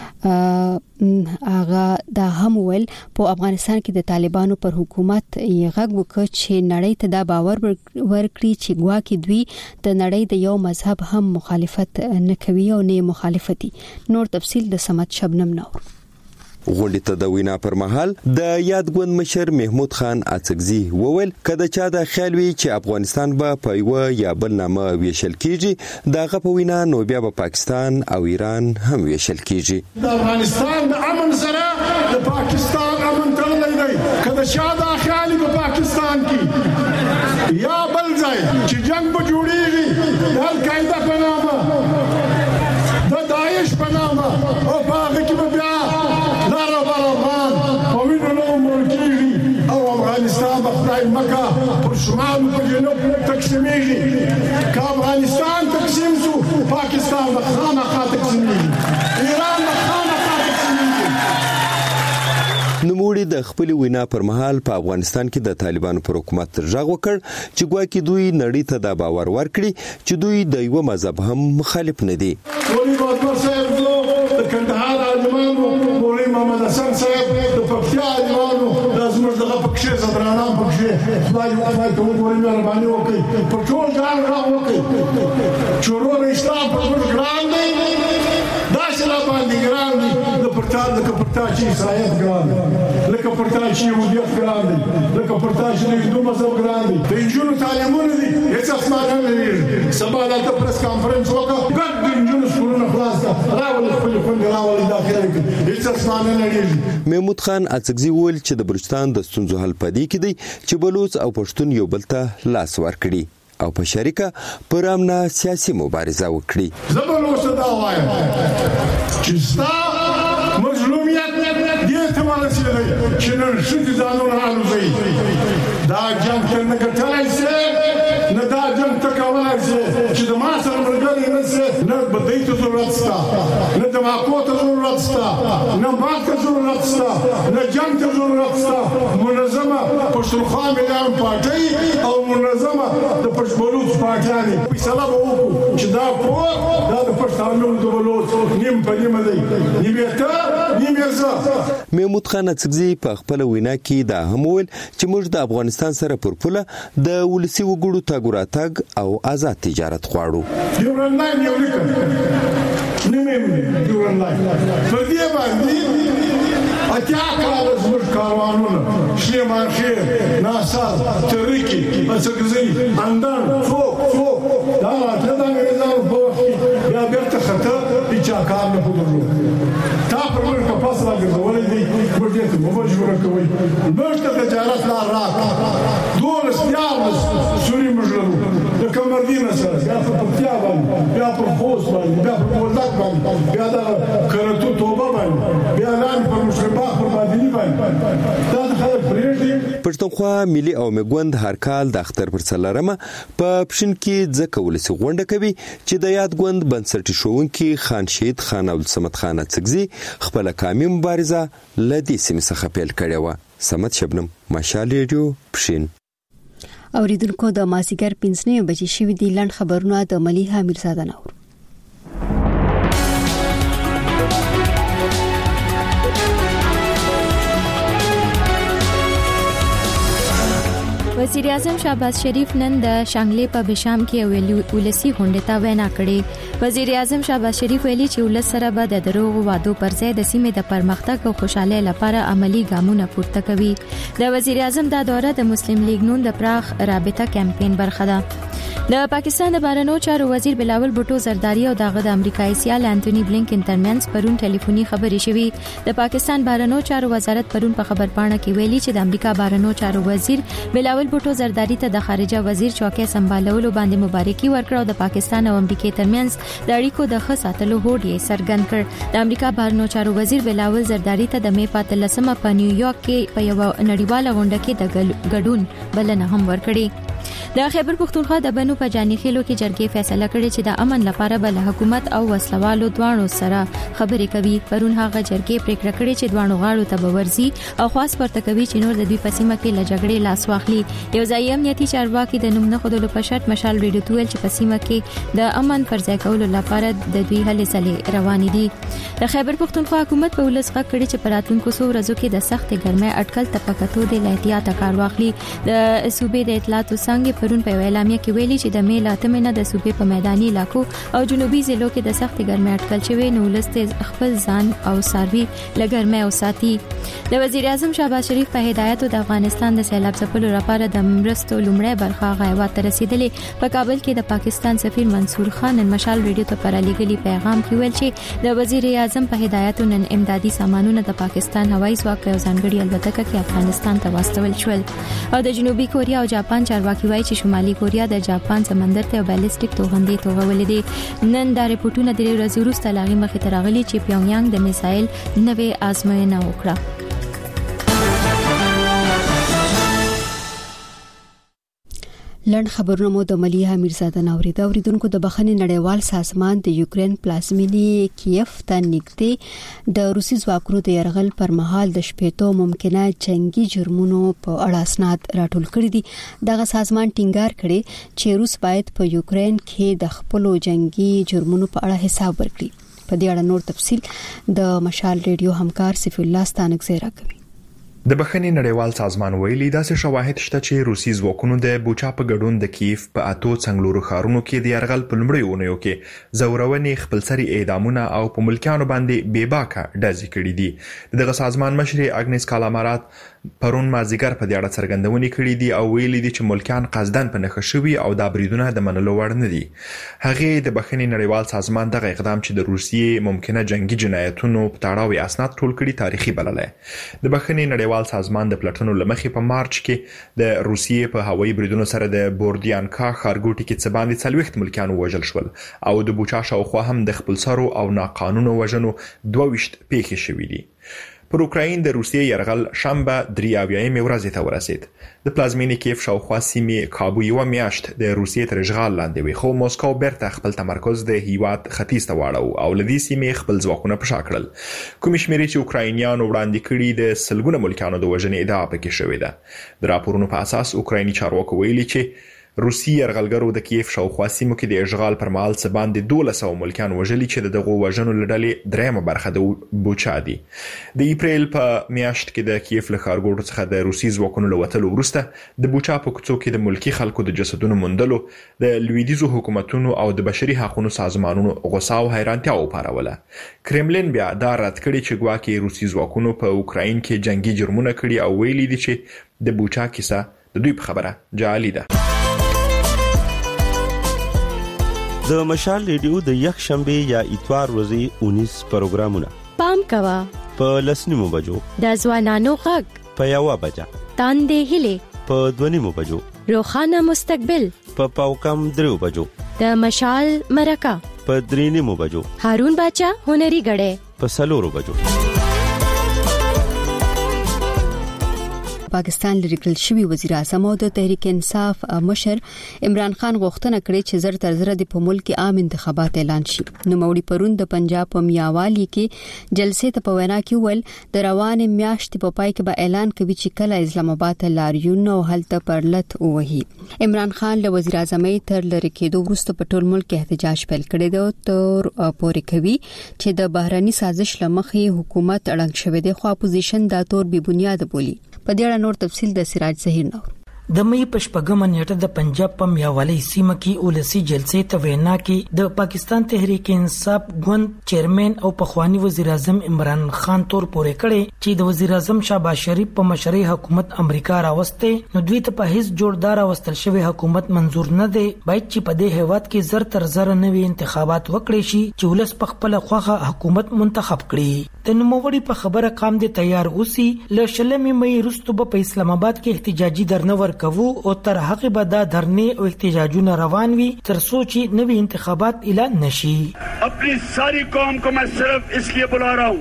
هغه دا هم ول په افغانستان کې د طالبانو پر حکومت یې غږ وکړ چې نړۍ ته دا باور ورکړي چې ګواکې دوی د نړۍ د یو مذهب هم مخالفت نه کوي او نه مخالفتي نور تفصيل د سمت شبنم نور غونډې ته د وینا پر مهال د یاد ګوند مشر محمود خان اڅکزي وویل کله چې دا خیال وی چې افغانستان به په یو یا بل نامه ویشل کیږي دغه په وینا نو بیا به پاکستان او ایران هم ویشل کیږي د افغانستان د امن سره د پاکستان امن تړلی دی کله چې دا خیال په پاکستان کې یا بل ځای چې جنگ به جوړیږي د القاعده په نامه د داعش په نامه او په هغه کې به بیا افغانستان بخدای مکه پر شمال پر جنوب تقسیمیږي که افغانستان تقسیم شو پاکستان بخامخا تقسیمیږي ایران بخامخا تقسیمیږي نوموړي د خپل وینا پر مهال په افغانستان کې د طالبانو پر حکومت ترغاغ وکړ چې ګواکې دوی نړۍ ته د باور ورکړي چې دوی د یو مذهب هم مخالف نه دي ولې بازار صاحب د کندهار عالمانو مولوی محمد حسن صاحب د پکتیا عالمانو زموږ دغه پکښې زبرانان پکښې خدای ته وګورئ مهرباني وکړئ په ټول ځان را وکړئ چې ورور اسلام په موږ ګران دی داسې را باندې ګران دی لکه پر تا چې عیسایت ګران دی لکه پر تا چې یهودیت ګران دی لکه پر تا چې د هندو مذهب ګران دی د نجونو تعلیمونه دي هېڅ اسمانه نه لري سبا دلته پریس کانفرنس وکړه ګډ د نجونو سکولونه خلاص کړه راولئ خپلې خویندې راولئ داخله کړئ هېڅ اسمانه نه لري محمود خان اڅکزي وویل چې د بلوچستان د ستونزو حل پدې کې دی چې بلوچ او پښتون یو بل ته لاس ورکړي او په شریکه پر امن سیاسي مبارزه وکړي زبلوچ دا وایم چې ستا مظلومیت دې ته ورسېدی چې نن ښځې ځانونه الوځوي دا جنګ ته نه ګټلی سې نه دا جنګ ته کولی سې چې د ما سره ملګری نه سې نه بدۍ ته ضرورت سته نه دماکو ته ضرورت سته نه مال ته ضرورت سته نه جنګ ته ضرورت سته منظمه پښتونخوا مليان پارټۍ او منظمه د بلوچ پارټیانې فیصله به وکړو چې دا کور دا د پښتانه د بلوچ نیم په نیمه دی نیم یې ته نیم یې زه محمود خان اڅکزي په خپل وینا کې دا هم ویل چې موږ د افغانستان سره پر پوله د ولسي وګړو تګ راتګ او آزاد تجارت غواړو ډیورنډ یو لیکل نیمه ډیورنډ پر دې باندې اتیا کال زموږ کاروانونه شلیمان خیر ناصر ترکی اڅکزي اندان څوک دا راته د انګریزانو په وخت کې بیا بیرته خطر هیچا کار نه پدرلو تا پر موږ په پاس راګرځولې دي موږ دې ته مجبور کوي موږ ته تجارت لار راک ملګری مشرو د کمردین سره بیا په پکتیا باندې بیا په خوست باندې بیا په بولدک باندې بیا د کرتو توبه باندې بیا لاندې په مشرباغ په بادلی باندې دا خلک پرېږدي. پښتونخوا ملي او مګوند هر کال د اختر پر څلرمه په پښین کې ځکه ولسی غونډه کوي چې د یاد ګوند بنسټي شوونکي خان شهید خان عبدالصمد خان اڅکزي خپل کامي مبارزه لدې سیمې څخه پیل کړې و. سمت شبنم، مشال ریډیو، پښین. اوریدونکو د مازیګر 5 بجې شوې دي لند خبرونه د مليحه میرزاده نور. وزیر اعظم شهباز شریف نن د شانګلې په بشام کې ولسی غونډه ته وینا کړې. وزیر اعظم شهباز شریف ویلي چې ولس سره به د دروغ وعدو پر ځای د سیمې د پرمختګ او خوشحالۍ لپاره عملی ګامونه پورته کوي. د وزیر اعظم دا دوره د مسلم لیگ نون د پراخ رابطه کمپاین برخه ده. د پاکستان د بهرنیو چارو وزیر بلاول بوټو زرداری او دغه د امریکایي سیال انټونی بلینکن ترمنځ پرون ټلیفوني خبرې شوې. د پاکستان بهرنیو چارو وزارت پرون په خبرپاڼه کې ویلي چې د امریکا بهرنیو چارو وزیر بلاول بوټو زرداری ته د خارجه وزیر چوکۍ سمبالولو باندې مبارکي ورکړه او د پاکستان او امریکای ترمنځ د اړیکو د ښه ساتلو هوډ یې څرګند کړ. د امریکا بهرنیو چارو وزیر بلاول زرداری ته د می 15 په نیویارک کې په یو نړیواله غونډه کې د ګډون بلنه هم ورکړه. د خیبر پختونخوا د بنو په جاني خېلو کې جرګې فیصله کړې چې د امن لپاره بل حکومت او وسلوالو دوانو سره خبرې کوي. پرون هغه جرګې پریکړه کړې چې دوانو غاړو ته بورزي او خاص پرته کوي چې نور د دوی په سیمه کې لجګړې لاس واخلي. یو ځای امنیتي چارواکي د نوم نه خودلو په شرط مشال ریډیو تویل چې په سیمه کې د امن پر ځای کولو لپاره د دوی هلې ځلې روانې دي. د خیبر پختونخوا حکومت په ولس غږ کړي چې په راتلونکو څو ورځو کې د سخت ګرمۍ اټکل تپکتو د احتیاط کار واخلي. د صوبې د اطلاعاتو څنګه پرون په اعلامیه کې ویلي چې د می لاتمه نه د صوبې په میداني علاقو او جنوبي ضلعو کې د سخت ګرمۍ اټکل شوی نو ولست خپل ځان او ساروي لګرمۍ او ساتي. د وزیر اعظم شهباز شریف په هدایت د افغانستان د سیلاب ځپلو لپاره د مرستو لومړی برخه غایوات ته رسیدلې. په کابل کې د پاکستان سفیر منصور خان مشال ریډیو ته پر لګلي پیغام کې ویل چې د وزیر اعظم په هدایت نن امدادي سامانونه د پاکستان هوایي ځواک او ځانګړي الوتکه کې افغانستان ته واستول شول. او د جنوبي کوریا او جاپان چارواکي وایي چې شمالي کوریا د جاپان سمندر ته بالستیک توغندې توغولې دي. نن دا رپورټونه د ورځې وروسته لاغي مخې ته راغلي چې پیونګیانګ د میسایل نوې آزموینه وکړه. لند خبرونه مو د مليحه میرزاده نوریدا. اوریدونکو د بخښنې نړیوال سازمان د یوکرين پلازمینې کیف ته نږدې د روسي ځواکونو د يرغل پر مهال د شپېتو ممکنه جنگي جرمونو په اړه اسناد راټول کړي دي. دغه سازمان ټینګار کړي چې روس باید په یوکرين کې د خپل جنگي جرمونو په اړه حساب ورکړي. په دې اړه نور تفصيل د مشال ریډیو همکار سیف الله ستانکزی راکوي. د بخښنې نړیوال سازمان ویلي داسې شواهد شته چې روسي ځواکونو د بوچا په ګډون د کیف په اتو څنګلورو ښارونو کې د يرغل په لومړیو اونیو کې زورونې خپلسري اعدامونه او په ملکیانو باندې بېباکه ډزې کړې دي. دغه سازمان مشر اګنس کالامارات پرون مازیګر په دې اړه څرګندونې کړې دي او ویلي دي چې ملکیان قصدن په نښه شوي او دا بریدونه د منلو وړ نه دي. هغه د بخښنې نړیوال سازمان دغه اقدام چې د روسیې ممکنه جنگي جنایتونو په تړاو اسناد ټول کړي تاریخي بللی. د بخښنې نړیوال سازمان د پلټنو لمخې په مارچ کې د روسیې په هوایي بریدونو سره د بوردیانکا ښارګوټي کې څه باندې 40 ملکیان وژل شول او د بوچا شاوخوا هم د خپلسرو او ناقانونه وژنو 22 پیښې شوې دي. پر اوکراین د روسیې يرغل شنبه 23 ورځ ته ورسید. د پلازمینې کیف شاوخوا سیمې کابو یو میاشت د روسیې تر اشغال لاندې وي خو موسکو بیرته خپل تمرکز د هیواد ختیځ ته واړو او لدی سیمې خپل ځواکونه په شا کړل. کوم شمیرې چې اوکراینیانو وړاندې کړي د سلګونه ملکیانو د وژنې ادعا پکې شوې ده. د راپورونو په اساس اوکرایني چارواکو ویلي چې روسي يرغلګرو د کیف شاوخوا سیمو کې د اشغال پر مهال څه باندې 1200 ملکیان وژلي چې دغه وژنو لړلې درېمه برخه د بوچا دي. د اپریل په میاشت کې د کیف له ښارګوټو څخه د روسي ځواکونو له وتلو وروسته د بوچا په کوڅو کې د ملکی خلکو د جسدونو موندلو د لویدیزو حکومتونو او د بشري حقوقو سازمانونو غوسه او حیرانتیا وپاروله. کرملین بیا دا رد کړی چې ګواکې روسي ځواکونو په اوکراین کې جنگي جرمونه کړي او ویلي دي چې د بوچا کیسه د دوی په خبره جعلي ده. د مشال ریډیو د یک شنبه یا اتوار ورځې 19 پروګرامونه پام کوا په لسنیمو بجو د ځوانانو غږ په یو بجه تاندې هله په 2:30 بجو، روخانه مستقبل په پاوکم 3 بجو، د مشال مرکه په 3:30 بجو، هارون باچا هنري غړې په 4 بجو. پاکستان لري کړل شوی وزیر اعظم او د تحریک انصاف مشر عمران خان غوښتنه کړې چې زر تر زر د په ملک عام انتخابات اعلان شي. نو موري پرون د پنجاب په میاوالی کې جلسې ته په وینا کې ول د روان میاشتې په پای کې به اعلان کوي چې کله اسلام آباد لاریون او هلته پرلط وهي. عمران خان له وزیر اعظم تر لری کېدو وروسته په ټول ملک احتجاج پیل کړی دی تر پورې کوي چې د بهراني سازش لمخې حکومت اړنګ شوی دی خو اپوزیشن دا تور بی بنیاد بولی. په دې اړه نور تفصیل د سراج ظهیر نو. د مې پشپګم نیټه د پنجاب په میاوالی سیمه کې اولسي جلسې ته وینا کې د پاکستان تحریک انصاف ګوند چیرمن او پخوانی وزیر اعظم عمران خان تور پورې کړي چې د وزیر اعظم شهباز شریف په مشرۍ حکومت امریکا راوسته نو دوی ته په هیڅ جوړدار واستل شوی حکومت منزور نه دی باید چې په دې هیواد کې زر تر زر نوي انتخابات وکړي شي چې ولس په خپل خوخه حکومت منتخب کړي. د نوموړي په خبره قام دي تیار اوسي ل شلمې مې رستو په اسلام آباد کې احتجاجي درنور کوو او تر هغه به دا دھرنې او احتجاجونه روان وي تر څو چې نوي انتخابات اعلان نشي. اپنی ساری قوم کو میں صرف اس لیے بلا رہا ہوں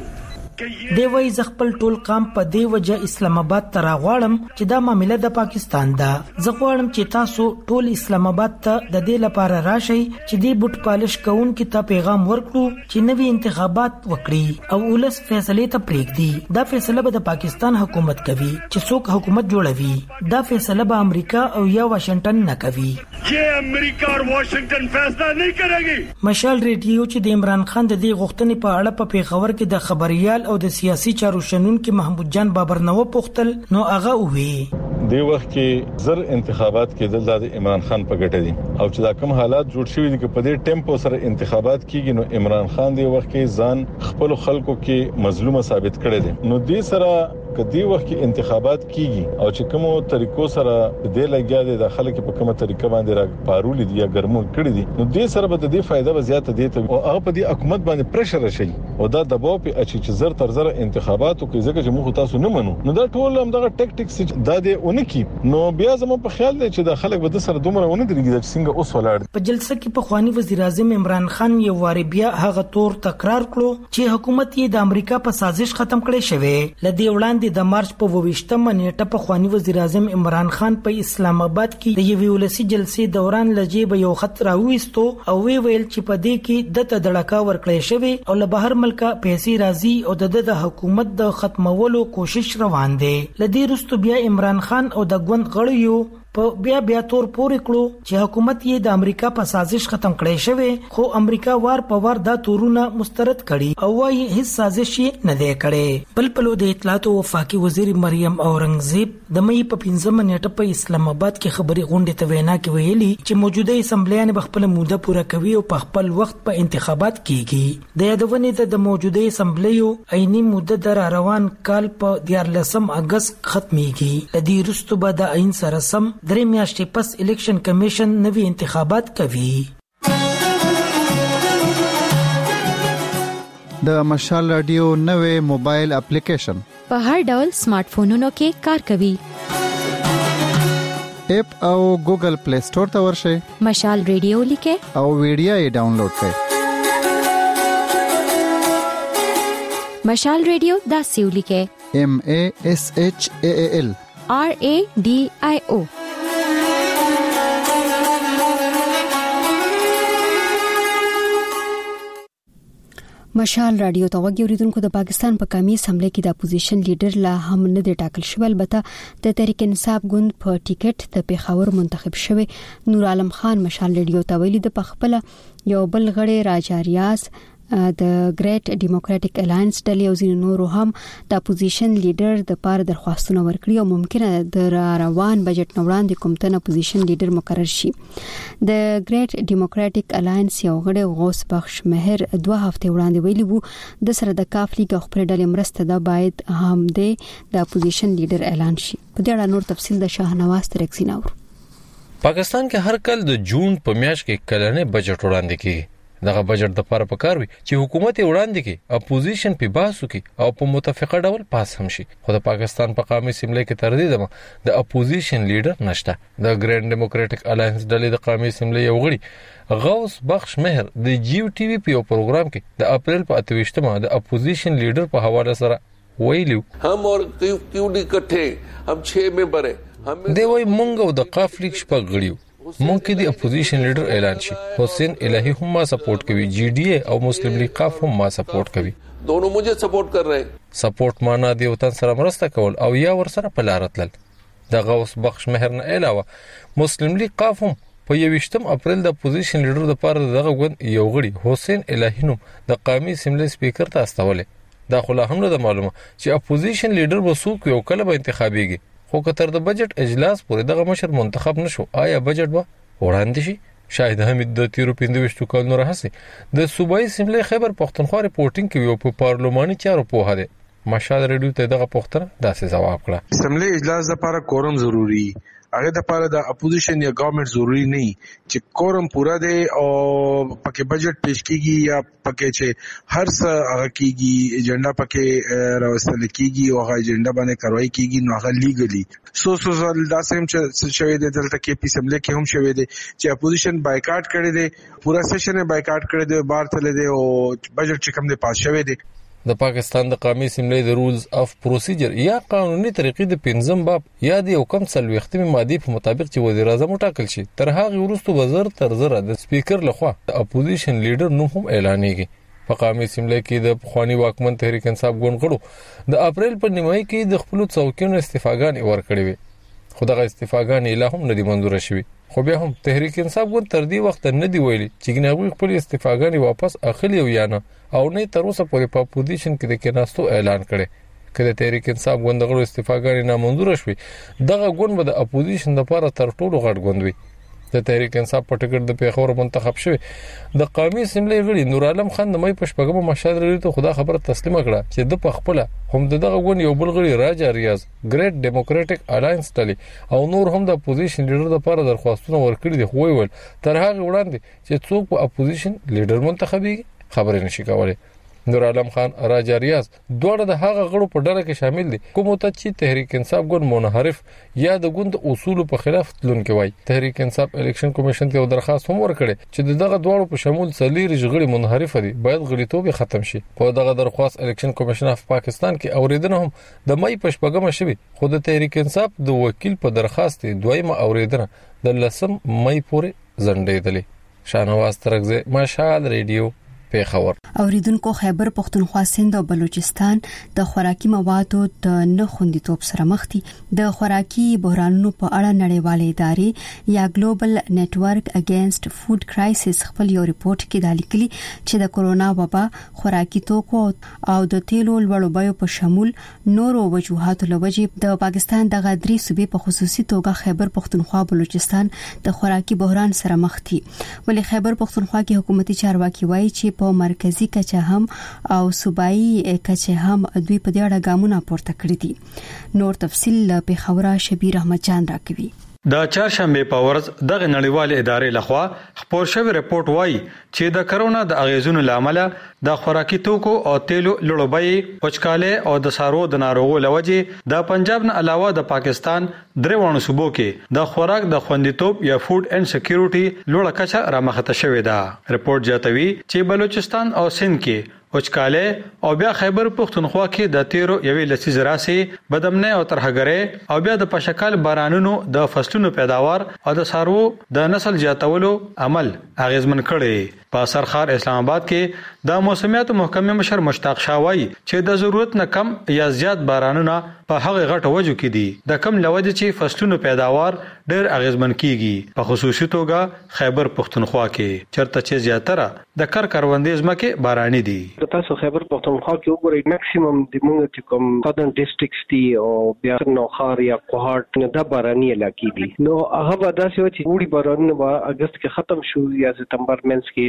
دی وای ز خپل ټول قام په دی وجه اسلام آباد ته راغواړم چې دا معاملې د پاکستان ده. زه غواړم چې تاسو ټول اسلام آباد ته د دې لپاره راشئ چې دی بوت پالش کوون کې ته پیغام ورکړو چې نوي انتخابات وکړي او ولس فیصله ته پریږدي. دا فیصله به د پاکستان حکومت کوي چې څوک حکومت جوړوي. دا فیصله به امریکا او یا واشنگټن نه کوي. یہ امریکا اور واشنگټن فیصله نه کوي. مشال ریډیو چې د عمران خان د دې غوښتنې په اړه په پیښور کې د خبريال او د سیاسي چارو شنونکو محمود جان بابر نو پوښتل نو هغه وی دی وخت کې زر انتخابات کېدل د عمران خان په ګټه دي او چې دا کوم حالات جوړ شوي دي چې په دې ټیمپو سره انتخابات کیږي نو عمران خان دی وخت کې ځان خپل خلکو کې مظلومه ثابت کړي دي. نو دې سره کدی وخت کې انتخابات کیږي او چې کومو طریقو سره د لګیا دي د خلکو په کومه طریقه باندې را پارول دي یا ګرمو کړی دي نو دې سره به د دې فائدہ زیاته دي او هغه په دې حکومت باندې پریشر شي او دا دباو په اچي چې زر تر زر انتخابات کوي ځکه چې موږ تاسو نه منو نو دا ټول هم دغه ټیکټکس دا دې اونکي نو بیا زموږ په خیال دی چې د خلک به د سره دومره ونه درېږي چې څنګه اوس ولاړ. په جلسه کې په خواني وزیر اعظم عمران خان یو واری بیا هغه تور تکرار کړو چې حکومت یې د امریکا په سازش ختم کړي شوی. لدی وړاندې د مارچ په 28مه نیټه په خواني وزیر اعظم عمران خان په اسلام آباد کې د یوې ولسی جلسې دوران لجیب یو خط راوېستو او ویل چې په دې کې د تدړکا ورکړې شوی او له بهر ملکه پیسې راځي او د حکومت د ختمولو کوشش روان دي. لدی رستو بیا عمران خان او د ګوند غړیو په بیا تور پورې کړو چې حکومت یې د امریکا په سازش ختم کړي شوی خو امریکا وار په وار دا تورونه مسترد کړي او وايي هیڅ سازش نه دی کړي. بلپلو د اطلاعات او وفاقي وزیر مریم اورنګزیب د مې په 15 نیټه په اسلام آباد کې خبري غونډه ته وینا کې ویلي چې موجوده اسمبلیان په خپل موده پوره کوي او په خپل وخت په انتخابات کیږي. د یادونې د موجوده اسمبلیو عیني موده در روان کال په 14 اگست ختميږي. لدی رستو به د عین سره سم درې میاشتې پس الیکشن کمیشن نوي انتخابات کوي. د مشال رادیو نوې موبایل اپلیکیشن په هر ډول سمارټ فونونو کې کار کوي. اپ او ګوګل پلی سٹور ته ورشئ. مشال رادیو لیکه او ویډیو یې ډاونلوډ کړئ. مشال رادیو دا سیو لیکه MASHAAL RADIO. مشال رادیو ته وګورئ د پاکستان په قومي اسمبلی کې د اپوزیشن لیډر لا هم نه دی ټاکل شوی. البته د تحریک انصاف ګوند په ټیکټ د پیښور منتخب شوی. نور عالم خان مشال رادیو ته ویلي د پخپل یو بل غړي راجا ریاض د ګریټ ډیموکراټک الاینس ډلې او ځینو نورو هم د اپوزیشن لیډر د پاره درخواستونه ورکړي او ممکنه د روان بجټ نو وړاندې کوم تن اپوزیشن لیډر مقرر شي. د ګریټ ډیموکراټک الاینس یو غړي غوث بخش مهر 2 هفته وړاندې ویلي وو د سره د کاف لیګ خپل ډلې مرسته ده باید هم د اپوزیشن لیډر اعلان شي. په دې اړه نور تفصیل د شاهنواز ترکسین اور. پاکستان کې هر کال د جون په میاشت کې کلنې بجټ وړاندې کیږي دغه بجټ د لپاره پکار وي چې حکومت وړاندې کې اپوزیشن په باسو کې او په متفقه ډول پاس هم شي. خو د پاکستان په قومي اسمبلی کې تر دې دمه د اپوزیشن لیډر نشته. د ګرینډ ډیموکراټک الائنس ډلې د قومي اسمبلی یو غړي غوث بخش مهر د جیو ټي وی په یو پروګرام کې د اپریل په 28مه د اپوزیشن لیډر په حواله سره ویلو هم اور کیوں نہیں اکٹھے ہم 6 ممبر ہیں. دی وای مونږ او د قاف لیگ شپږ غړیو ممکن د اپوزیشن لیډر اعلان شي. حسین الہی هم ما سپورټ کوي, جی ڈی اے او مسلم لیگ قاف هم ما سپورټ کوي. دونوں مجھے سپورٹ کر رہے ہیں. سپورټ معنا دی وطن سره مرسته کول او یا ور سره په لار تلل. د غوث بخش مهر نه علاوه مسلم لیگ قاف هم په 28 اپریل د اپوزیشن لیډر د پاره دغه غوند یو غړي حسین الہی نوم د قومي اسمبلی سپیکر ته استولې. دا خو لا هم نه معلومه چې اپوزیشن لیډر وسوک یو کله به انتخابيږي. خو کتر د بجټ اجلاس پورې دغه مشر منتخب نشو, آیا بجټ به وړاندې شي؟ شاهد حمید د 25 کال راهسي د صوبایي اسمبلی خیبر پختونخوا ریپورټینګ کوي په پارلماني چارو په هده مشال ریډیو ته دغه پختنه داسې جواب کړه. اسمبلی اجلاس لپاره کورم ضروری, هغه د لپاره د اپوزیشن یا گورنمنت ضروری نه چې کورم پورا دی او پکې بجټ پیش کیږي یا پکې چې هر څه هغه کیږي ایجنډا پکې راوستل کیږي او هغه ایجنډا باندې کاروایی کیږي نو هغه لیګلی سو ځل داسې هم چې شوی دی دلته کې پی اسمبلی کې هم شوی دی چې اپوزیشن بایکاټ کړی دی, پورا سیشن بایکاټ کړی دی, بار تل دی او بجټ چې کوم دی پاس شوی دی. د پاکستان د قومي اسمبلی د رولز اف پروسیجر یا قانوني طریقې د 5م باب یا د یو کم 40مه ماده په مطابق چې وزیر اعظم ټاکل شي تر هغه وروسته وزیر تر زره د سپیکر لخوا د اپوزیشن لیډر نوم هم اعلانېږي. په قومي اسمبلی کې د خواني واکمن تحریک انصاف ګوند غړو د اپریل په نیمایي کې د خپل څوکیونو استعفاګانې ورکړې وي. خو دغه استعفاګانې لا هم نه دي منظور شوي. خو بیا هم تحریک انصاف ګوند تر دې وخت نه دی ویلي چې ګناوي خپل استعفاګانې واپس اخلي او یا نه, او نه تر اوسه پورې په اپوزیشن کې د کېناستو اعلان کړي. کله تحریک انصاف ګوند غړو استعفاګانې نامنظور شوي دغه ګوند به د اپوزیشن لپاره تر ټولو غټ ګوند وي. د تحریک انصاف په ټکر د پیښور منتخب شوی د قومي اسمبلی غړي نور عالم خان د مې په شپږمه مشهد لري ته خدا خبره تسلیمه کړه چې د پخپله هم دغه ګوند یو بل غړي راجا ریاض ګریټ ډیموکراټک الائنس ټلی او نور هم د اپوزیشن لیډر لپاره درخواستونه ورکړي دي. خو ویل تر هغه وړاندې چې څوک په اپوزیشن لیډر منتخبي خبرې نشي کولای. نور عالم خان راجا ریاض دوړه د هغه غړو په ډله کې شامل دي کوم ته چې تحریک انصاف ګوند منحرف یا د ګوند اصول په خلاف تلونکي وای. تحریک انصاف الیکشن کمیشن ته درخواست هم ورکړي چې دغه دوړو په شمول څلور غړي منحرف دي باید غړیتوب ختم شي. خو دغه درخواست الیکشن کمیشن اف پاکستان کې اوریدنه هم د مې په شپږمه شوی. خو د تحریک انصاف د وکیل په درخواست دویمه اوریدنه د 10 مې پورې ځنډېدلې. شاهنواز ترغزه مشال ریډیو پیښور. اوریدونکو خیبر پختونخوا سند او بلوچستان د خوراکي موادو د نه خوندیتوب سره مخ دي. د خوراکي بحرانونو په اړه نړیوالې ادارې یا ګلوبل نیټورک اگینست فود کرایسس خپل یو ریپورت کې د لیکلي چې د کورونا وبا خوراکي توکو او د تیلو لوړو بیو په شمول نورو وجوهاتو لوجې د پاکستان د غدري صوبې په خصوصي توګه خیبر پختونخوا بلوچستان د خوراکي بحران سره مخ دي. ولې خیبر پختونخوا کې حکومتي چارواکي وایي چې په مرکزی کچه هم او صوبایي کچه هم دوی په دې اړه ګامونه پورته کړی دي. نور تفصیل له پیښور شبیر احمد جان راکوي. د چهارشنبه په ورځ دغه نړیوال ادارې لخوا خپور شوی رپورت وایي چې د کرونا د اغیزونو لامل د خوراکي توکو او تیلو لړوبې پچکاله او د سارو د ناروغو لوجې د پنجاب نه علاوه د پاکستان دروازو صوبو کې د خوراک د خوندیتوب یا فود اینڈ سکیورټي لوړه کچه رامخته شوې ده. رپورت جاتوي چې بلوچستان او سند کې وچکاله او بیا خیبر پختونخوا کې د تیرو یوې لسیز راسي بدمنه او ترهګره او بیا د پشکال بارانونو د فصلونو پیداوار او د سارو د نسل زیاتولو عمل اغیزمن کړي. په سرخار اسلام آباد کې د موسمیات محکمې مشر مشتاق شاوای چې د ضرورت نه کم یا زیات بارانونه په هغه غټ وجو کې دي د کم لوجه چې فصلونو پیداوار ډېر اغیزمن کیږي. په خصوصي توګه خیبر پختونخوا کې چرته چې زیاتره د کروندې ځمکې باراني دي. تاسو خیبر پختونخوا کې وګورئ ماکسیمم د موږ چې کوم سادن ډیسټریکټس دي او بیا نوخار یا کوهاټ د باراني علاقې دي نو هغه به داسې و چې وړي بارانونه به اگست کې ختم شو یا سپتمبر منځ کې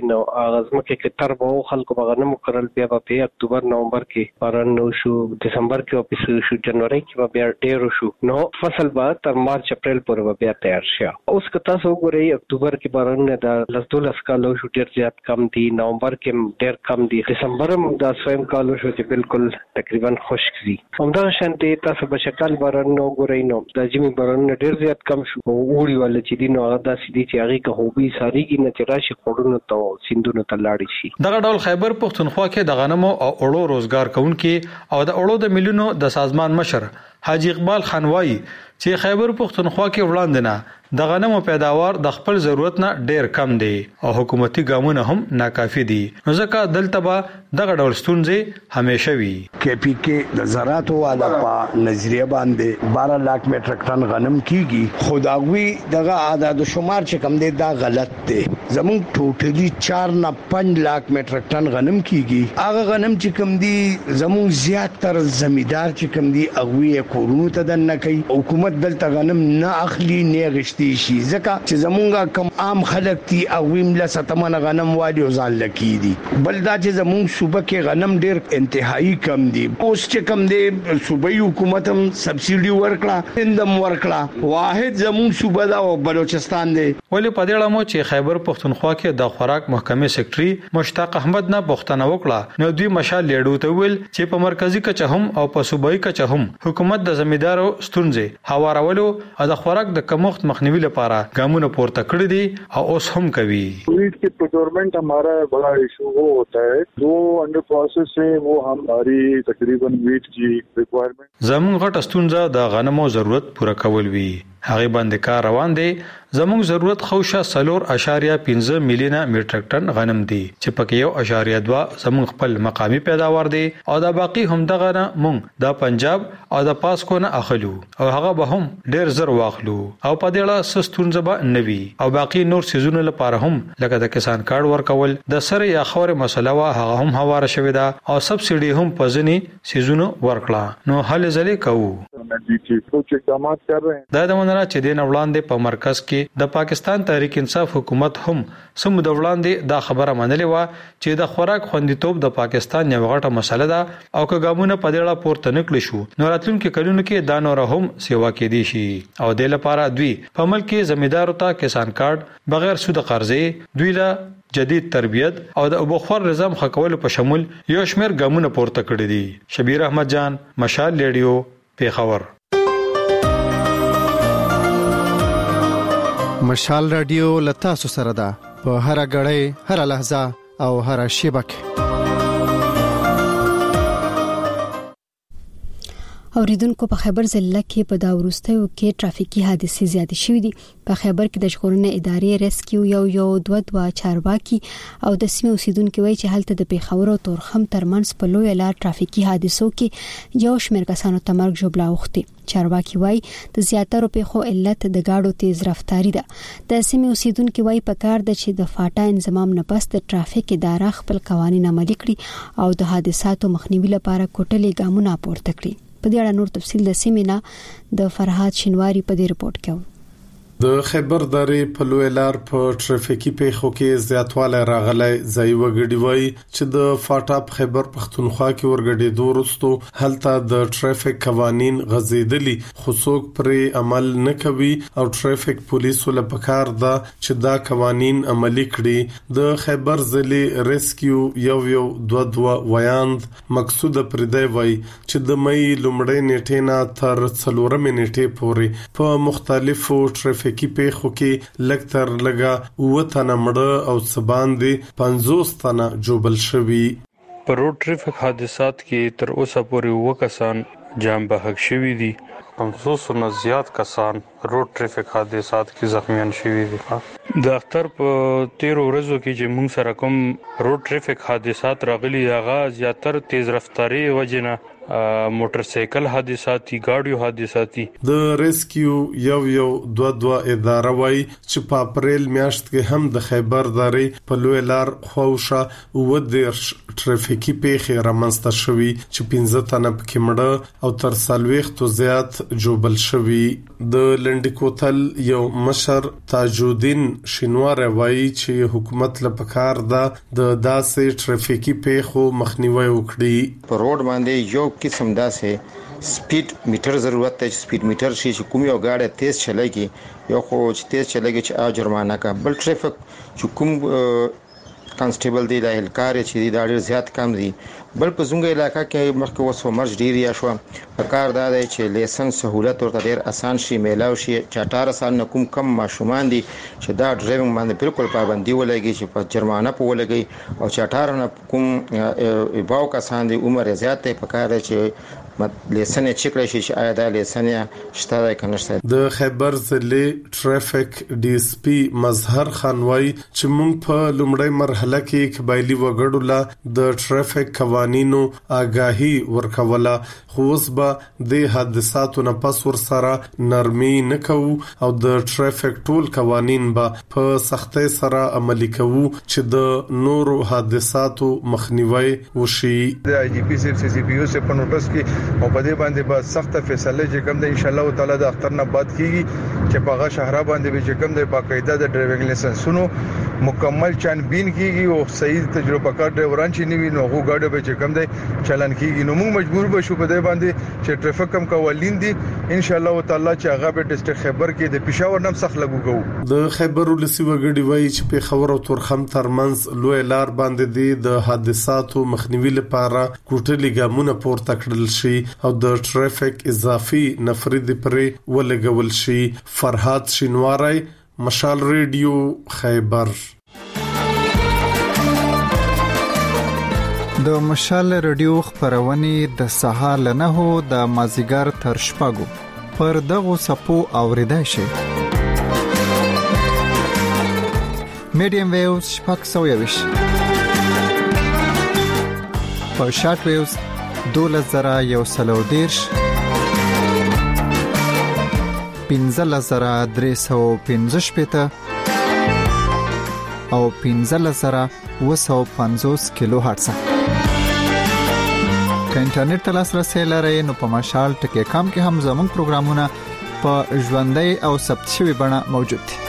نو ازمکه کې تر به خلکو بغنم کړل بیا په اکتوبر نومبر کې باران نو شو دسمبر کې واپس شو جنوري کې بیا ډیر شو نو فصل بعد تر مارچ اپریل پورې بیا تیار شي اوس که تاسو وګورئ اکتوبر کې باران نه د لسدولس کالو شو ډیر زیات کم دي نومبر کې ډیر کم دي دسمبر هم د سویم کالو شو چې بالکل تقریبا خشک دي همدا شانتي تاسو په شکل باران نو وګورئ نو د جمی باران ډیر زیات کم شو وړي ول چې دي نو هغه د سړي چې هغه که هوبي ساريږي نه چې راشي خورونو ته سیندونو ته لاړ شي دغه ډول خیبر پښتونخوا کې د غنمو او اړو روزګار کوونکي او د اړو د ملیونو د سازمان مشر حاجی اقبال خان وایي چې خیبر پښتونخوا کې وړاندې نه د غنمو پیداوار د خپل ضرورت نه ډیر کم دی او حکومتي ګامونه هم ناکافي دي نو ځکه دلته به دغه ډول ستونزې همیشه وي کې پی کې د زراعت والا په نظریه باندې 12 lakh میټریک ټن غنم کیږي خداوی دغه عدد شمار چې کم دی دا غلط دی زمون ټوټلی 4 نه 5 lakh میټریک ټن غنم کیږي هغه غنم چې کم دی زمون زیات تر زمیدار چې کم دی اغوی کورونو ته دنه کوي حکومت دلته غنم نه اخلي نه غشتي شي ځکه چې زمونږه کم عام خلک دي او ویم له ستمن غنم والی او ځان لکی دي بل دا چې زمونږ صوبه کې غنم ډیر انتهایی کم دي اوس چې کم دي صوبایي حکومت هم سبسيډي ورکړه اندم ورکړه واحد زمونږ صوبه دا او بلوچستان دی ولی په دې اړه مو چې خیبر پښتونخوا کې د خوراک محکمې سیکریټري مشتاق احمد نه پوښتنه وکړه نو دوی مشال لیډو ته ویل چې په مرکزی کچه هم او په صوبایي کچه هم حکومت د زمیدارو ستونزې هوارولو او د خوراک د کمښت مخنیوي لپاره ګامونه پورته کړی دي او اوس هم کوي wheat की procurement हमारा बड़ा इशू वो होता है जो अंडर प्रोसेस है वो हमारी तकरीबन वीट की रिक्वायरमेंट زموږ غټ ستونزه د غنمو ضرورت پوره کول وی هغه باندې کار روان دی زموږ ضرورت خوشه 3.15 میلیونه میټریک ټن غنم دی چې پکې 1.2 زموږ خپل مقامی پیداوار دی او دا باقی هم دغه نه مونږ د پنجاب او د پاسکو نه اخلو او هغه به هم ډیر زر واخلو او په دې اړه سستونزه به نوي او باقی نور سيزونه لپاره هم لکه د کسان کارت ورکول د سره یا خوره مسله وا هغه هم هواره شوې ده او سبسيډي هم پزني سيزونه ورکړه نو حل زلي کوو دا د منره چې د وړاندې په مرکز کې د پاکستان تحریک انصاف حکومت هم سمو د وړاندې دا خبره منلې و چې د خوراک خوندیتوب د پاکستان یو غټه مسله ده او که ګامونه په دې اړه پورته نکړي شو نو راتلونکي کلونو کې دا نور هم سیوا کېدي شي او د لپاره دوی په ملک کې زمیدارو ته کسان کارت بغیر سود قرضې دوی له جدید تربیت او د ابوخور نظام خکول په شمول یو شمیر ګامونه پورته کړی دي شبیر احمد جان مشال ریډیو پیښور مشال رادیو لتا سره ده په هر غړې هر لحظه او هر شیبه کې اوریدونکو په خیبر ضلع کې په دا ورستیو کې ټرافیکي حادثې زیاتې شوې دي په خیبر کې د ژغورنې ادارې ریسکیو یو چارواکي او د سیمې اوسیدونکو وایي چې هلته د پیښور او تورخم ترمنځ په لوی لار ټرافیکي حادثو کې یو شمېر کسانو ته مرګ ژوبلا وختي چارواکي وایي د زیاتره پیښو علت د گاډو تیز رفتاری ده د سیمې اوسیدونکو وایي په کار د چې د فاټا انضمام نه پس د ټرافیک اداره خپل قوانين عملي کړي او د حادثاتو مخنیوي لپاره کوټلې ګامونه پورته کړي په دې اړه نور تفصیل د سیمینار د فرحات شینواری په دې رپورت کې د خیبر درې په لوی لار په ټرافیکي پیښو کې زیاتوالی راغلی ځای وګړي وایي چې د فاټا خیبر پښتونخوا کې ورګډېدو وروسته هلته د ټرافیک قوانین غځېدلي خو څوک پرې عمل نه کوي او ټرافیک پولیسو له پکار ده چې دا قوانین عملي کړي د خیبر ضلع ریسکیو یو ویاند مقصود پردی وایي چې د مې لومړۍ نیټې نه تر 4 نیټې پورې په مختلفو ټرافیک کې پیښو کې لکتر لګا وطن مړه او سبان دي 50 تنه جوبل شوی په روډ ټریفیک حادثات کې تر اوسه پورې وکسان جام بحق شوی دي 500 نه زیات کسان روډ ټریفیک حادثات کې زخمیان شوی دي د اختر په 13 ورځو کې چې موږ سره کوم روډ ټریفیک حادثات راغلي هغه زیاتره تیز رفتاری وجنه موټر سایکل حادثات، گاډیو حادثات. د ریسکیو یو 22 اداره وای چې په اپریل میاشت کې هم د خیبر درې په لوی لار خوښه او د ټریفیکي پیښې رامنځته شوې چې 15 تنه پکې مړه او تر 40 زیات جوبل شوي. د لنډکوتل یو مشر تاجودین شینوار وای چې حکومت لپاره د داسې ټریفیکي پیښو مخنیوي وکړي. په روډ باندې یو قسم داسې سپیډ میټر ضرورت دی، سپیډ میټر شي چې کوم یو گاډي تیز چلایي، یو خو چې تیز چلایي چې جرمانه کا، بل ټریفیک چې کوم کانسټیبل دی د هلکار چې دا ډیر زیات کم دي. بل په زونګ علاقہ کې مخکې وسو مرج ډیر یا شو په کار دا دی چې لیسنس سہولت ورته ډیر اسان شي، میلاو شي. 18 سال نه کوم کم ماشومان دي چې دا ډرایوینګ باندې بالکل پابندي ولګي چې په جرمانه په ولګي، او چې 18 نه کوم باو کسان دي عمر زیات ته په کار چې لیسن چیک راشي چې آیا دا لیسن شته کنه شته. د خیبر ضلع ټریفیک ډي اس پی مظهر خان وای چې موږ په لومړی مرحله کې قبایلی وګړو لا د ټریفیک قوانینو آگاهی ورکوله، خو اوس به د حادثاتو نه پس ور سره نرمي نکوو او د ټریفیک ټول قوانین به په سختۍ سره عملي کوو چې د نورو حادثاتو مخنیوي وشي. د آی جی پی سی سی پی او سے په نوټس کې او په دې باندې به سخت فیصله چې کوم د ان شاء الله تعالی د اختر نه بعد کیږي چې په هغه شهر باندې به چې کوم د باقاعده د ډرایوینګ لایسنسونو مکمل چانبین کیږي او صحیح تجربه کار ډرایوران چې نیوي نو هغه ګاډي به چې کوم د چلن کیږي. نو موږ مجبور بشو په دې باندې چې ټریفیک کم قوانین دي ان شاء الله تعالی چې هغه به ډیسټریکټ خیبر کې د پېښور نم سخت لګو کوو. د خیبر ولسی وګړي وایي چې په خبر او تورخم ترمنځ لوی لار باندې د حادثاتو مخنیوي لپاره کوټلي ګامونه پورته کړل شي او د ټریفیک اضافي نفري د پرې ولګول شي. فرحات شینواری، مشال ریډیو، خیبر. د مشال ریډیو خبرونه د سهار له 9 د مازیګر تر شپږو پر دغه سپو اوریدای شي. میډیم ویوز شپږ سویوش په شارټ ویوز 2113 15315 او 15750 کیلو هرتز. که انټرنیټ ته لاسرسي لرئ نو په مشال ټکی کام کې هم زموږ پروګرامونه په ژوندۍ او ثبت شوی بڼه موجود دي.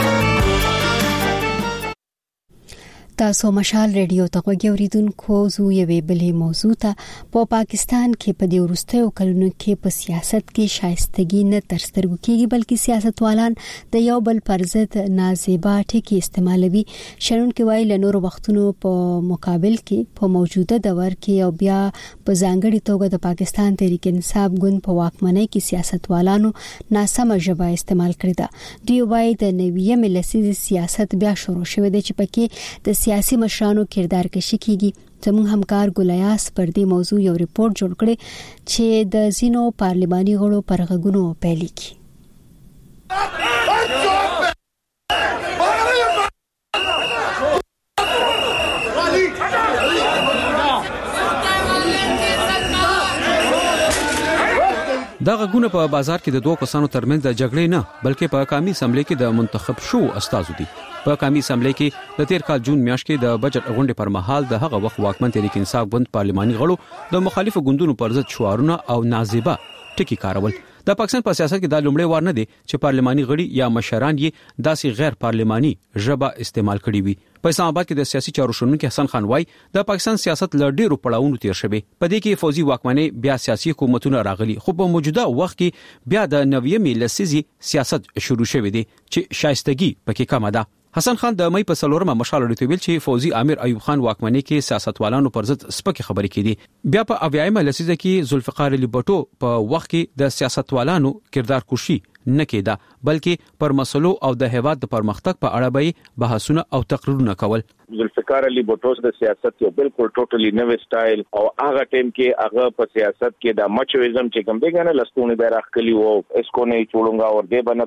تاسو مشال ریډیو ته غوږیوریدونکو زو یوې بلې موضوع ته په پاکستان کې په دې وروستیو کلونو کې په سیاست کې شایستګي نه تر سترګو کېږي بلکې سیاستوالان د یو بل پر ضد نازیبا ټکي استعمالوي. شنونکو وایي له نورو وختونو په مقابل کې په موجوده دور کې او بیا په ځانګړي توګه د پاکستان تحریک انصاف ګوند په واکمنۍ کې سیاستوالانو ناسمه ژبه استعمال کړې ده. دوی وایي د نوې لسیزې سیاست بیا شروع شوی دی چې پکې د سیاسي مشرانو کردار کشي کیږي. زموږ همکار ګولیاس پر دې موضوع یو ریپورت جوړ کړی چې د زینو پارلماني غړو پر غږونو پیل کی. دا غږونه په بازار کې د دوه کسانو ترمنځ د جګړې نه بلکې په قومي اسمبلی کې د منتخب شو استازو دي. په قومي اسمبلی کې د تیر کال جون میاشت کې د بجټ غونډې پر مهال د هغه وخت واکمن تحریک انصاف ګوند پارلماني غړو د مخالفو ګوندونو پر ضد شعارونه او نازیبه ټکي کارول. د پاکستان په سیاست کې دا لومړی وار نه دی چې پارلماني غړي یا مشران یې داسې غیر پارلماني ژبه استعمال کړي وي. په اسلام آباد کې د سیاسي چارو شنونکي حسن خان وای د پاکستان سیاست له ډیرو پړاوونو تیر شوی. په دې کې فوزي واکمنۍ بیا سیاسي حکومتونه راغلي، خو په موجوده وخت کې بیا د نوې لسیزې سیاست شروع شوی دی چې شایستګي پکې کم ده. حسن خان د مې په سلورمه مشال لري ویل چې فوزي امیر ایوب خان واکمنۍ کې سیاستوالانو پر ضد سپکې خبرې کړي. بیا په اویایمه لسیزه کې ذوالفقار علي بټو په وخت کې د سیاستوالانو کردار کوشي نه کېده بلکې پر مسلو او د هیواد د پرمختګ په اړه به بحثونه او تقریرونه کول. ذوالفقار علي بوټو د سیاست یو بالکل ټوټلی نوې سټایل او هغه ټیم کې هغه په سیاست کې د مچویزم چې کوم دی کنه لستونه به راخلی وو اسکو نه چولونګا اور دې باندې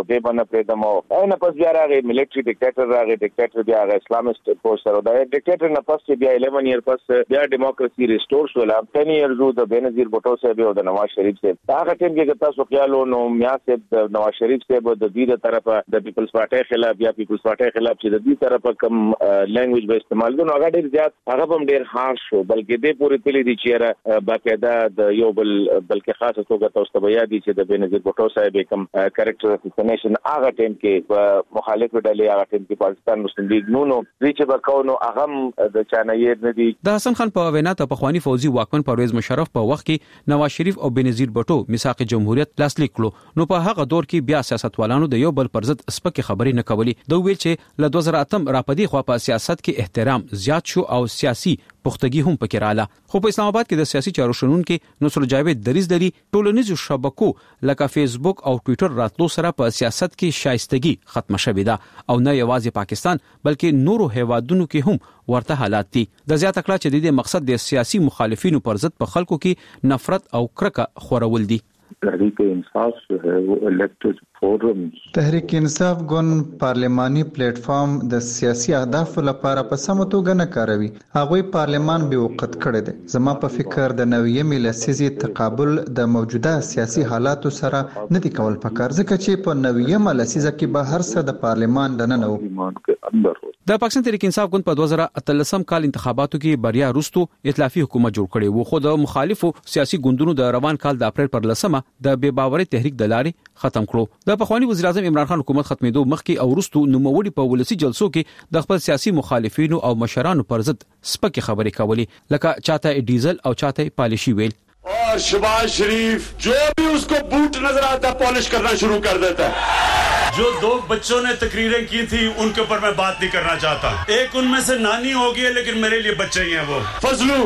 پرېدمو نه پس بیا راغی ملټری ډیکټیټر بیا هغه اسلامست پوسټر او دا ډیکټیټر نه پس بیا 11 ایئر پس بیا ډیموکراسي ریسټور شول 10 ایئرز د بنظیر بوټو صاحب او د نواز شریف صاحب هغه ټیم کې تاسو خیال نو میا صاحب د نواز شریف صاحب د دې طرفه د پیپلز پارټي خلاف یا پیپلز پارټي خلاف چې د دې طرفه کم لینګویج به استعمال کوي هغه ډیر زیات هغه هم ډیر هارش شو بلکې دې پوری تللی دي چې باقاعده د یو بلکې خاصه توګه تاسو ته بیا دي چې د بنظیر بوټو صاحب کوم کریکټر اساسینیشن هغه ټیم کې مخالف ډلې هغه ټیم کې پاکستان مسلم لیگ نو دوی چې وکاونو هغه د چانایي نه دي. د حسن خان په وینا ته پخوانی فوزي واکمن پرویز مشرف په وخت کې نواز شریف او بنظیر بوټو میثاق جمهوریت لاسلیک کړو نو په هغه دور کې بیا سیاستوالانو د یو بل پر ضد سپکې خبرې نه کولې. دوی ویل چې ل 2008 راپدې خو په سیاست کې احترام زیات شو او سیاسي پختګي هم پکې رااله. خو په اسلام آباد کې د سیاسي چارو شنونکو نصر جاوید دریز لري ټولنیزو شبکو لکه فیسبوک او ټوئیټر راتلو سره په سیاست کې شایستګي ختم شوې ده او نه یوازې پاکستان بلکې نورو هیوادونو کې هم ورته حالات دي. د زیات کړه چې د دې مقصد د سیاسي مخالفینو پر ضد په خلکو کې نفرت او کرکه خورول دي. تحریک انصاف جو ہے وہ الیکٹڈ فورم تحریک انصاف ګوند پارلماني پلیټ فارم د سیاسي اهدافو لپاره په سمه توګه نه کاروي. هغوی پارلمان به وقت کړی دی. زما په فکر د نوې لسیزي تقابل د موجوده سیاسي حالاتو سره نه دی کول پکار ځکه چې په نوې لسیزه کې به هر څه د پارلمان دننه وو. د پاکستان تحریک انصاف ګوند په 2013 کال انتخاباتو کې بریا وروسته ائتلافي حکومت جوړ کړي وو خو د مخالفو سیاسي ګوندونو د روان کال د اپریل پر 10 د بے باوري تحریک د لارې ختم کړو. د پخوانی وزیر اعظم عمران خان حکومت ختمېدو مخکې او وروسته نوموړي په ولسی جلسو کې د خپل سیاسي مخالفینو او مشرانو پر ضد سپکې خبرې کولې لکه چاته ډیزل او چاته پالیشي ویل. और शहबाज शरीफ जो भी उसको बूट नजर आता है पॉलिश करना शुरू कर देता है. जो 2 बच्चों ने तकरीरें की थी उनके ऊपर मैं बात नहीं करना चाहता. एक उनमें से नानी होगी लेकिन मेरे लिए बच्चे ही हैं वो फजलू.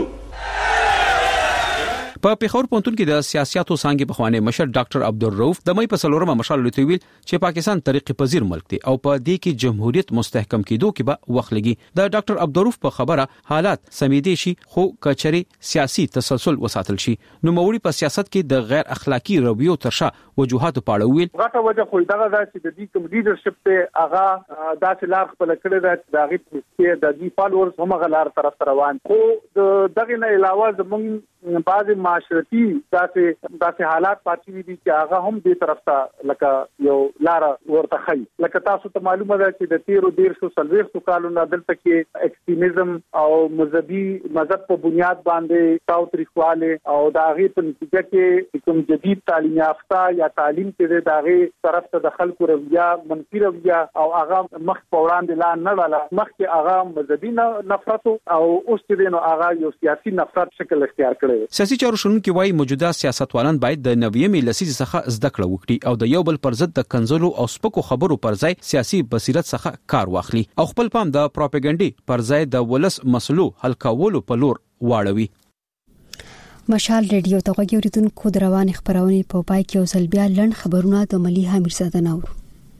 په پیښور پونتون کې د سیاستو څنګه بخوانه مشر ډاکټر عبدالرؤف د مې په سلورمه مشال لته ویل چې پاکستان طریق پذیر ملک دی او په دې کې جمهوریت مستحکم کېدو کې به وخت لګي. د ډاکټر عبدالرؤف په خبره حالات سمیدي شي خو کچري سیاسي تسلسل وساتل شي نو موري په سیاست کې د غیر اخلاقی رویو ترشا وجوهات په اړه ویل. غټه وجه خو دا ده چې د دې کوم لیډرشپ ته هغه داسې لار خپل کړی دا د هغه چې د دې فالوورز هم غلار طرف روان خو دغه نه علاوه زموږ بعض معاشرتي داسې حالات پاتې دي چې هغه هم دې طرف ته لکه یو لار ورته خي لکه تاسو ته معلومه ده چې د 1340 کالونو دلته کې ایکستریمزم او مذهب په بنیاد باندې تاوتریخواله او د هغه په نتیجه کې کوم جدید تعلیم یافته یا تعلیم کې د هغه طرف ته د خلکو رویه منفي رویه او هغه مخ په وړاندې لا نه لاله مخ کې هغه مذهبي نفرت او اوس چې نو هغه یو سیاسي نفرت شکل اختیار کړي. سیاسي چارو شنونکو وايي موجوده سیاستوالان باید د نوې لسیزې څخه زده کړه وکړي او د یو بل پر ضد د کنزلو او سپکو خبرو پر ځای سیاسي بصیرت څخه کار واخلي او خپل پام د پروپاګاندا پر ځای د ولس مسلو حل کولو په لور واړوي. مشال ریډیو ته غوږی اوریدونکو د روان خبرونه په پای کې اوسل بیا لړن خبرونه د مليحه میرزاده ناور.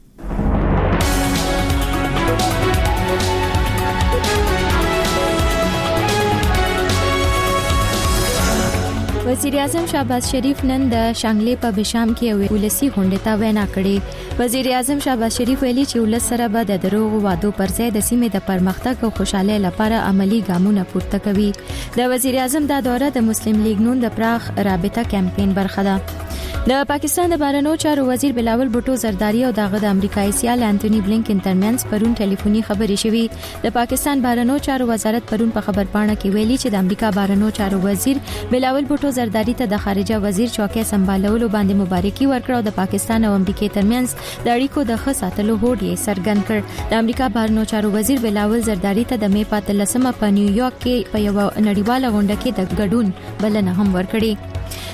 وزیر اعظم شهباز شریف نن د شانګلې په بشام کې ولسی غونډه ته وینا کړې. وزیر اعظم شهباز شریف ویلي چې ولس سره به د دروغ وعدو پر ځای د سیمې د پرمختګ او خوشحالۍ لپاره عملی ګامونه پورته کوي. د وزیر اعظم دا دوره د مسلم لیگ نون د پراخ رابطه کمپاین برخه ده. د پاکستان د بهرنیو چارو وزیر بلاول بوټو زرداری او دغه د امریکایي سیال انټونی بلینکن ترمنځ پرون ټلیفوني خبرې شوې. د پاکستان بهرنیو چارو وزارت پرون په خبرپاڼه کې ویلي چې د امریکا بهرنیو چارو وزیر بلاول بوټو زرداری ته د خارجه وزیر چوکۍ سمبالولو باندې مبارکي ورکړه او د پاکستان او امریکای ترمنځ د اړیکو د ښه ساتلو هوډ یې څرګند کړ. د امریکا بهرنیو چارو وزیر بلاول زرداری ته د مې په 13 په نیویارک کې په یو نړیواله غونډه کې د ګډون بلنه هم ورکړې.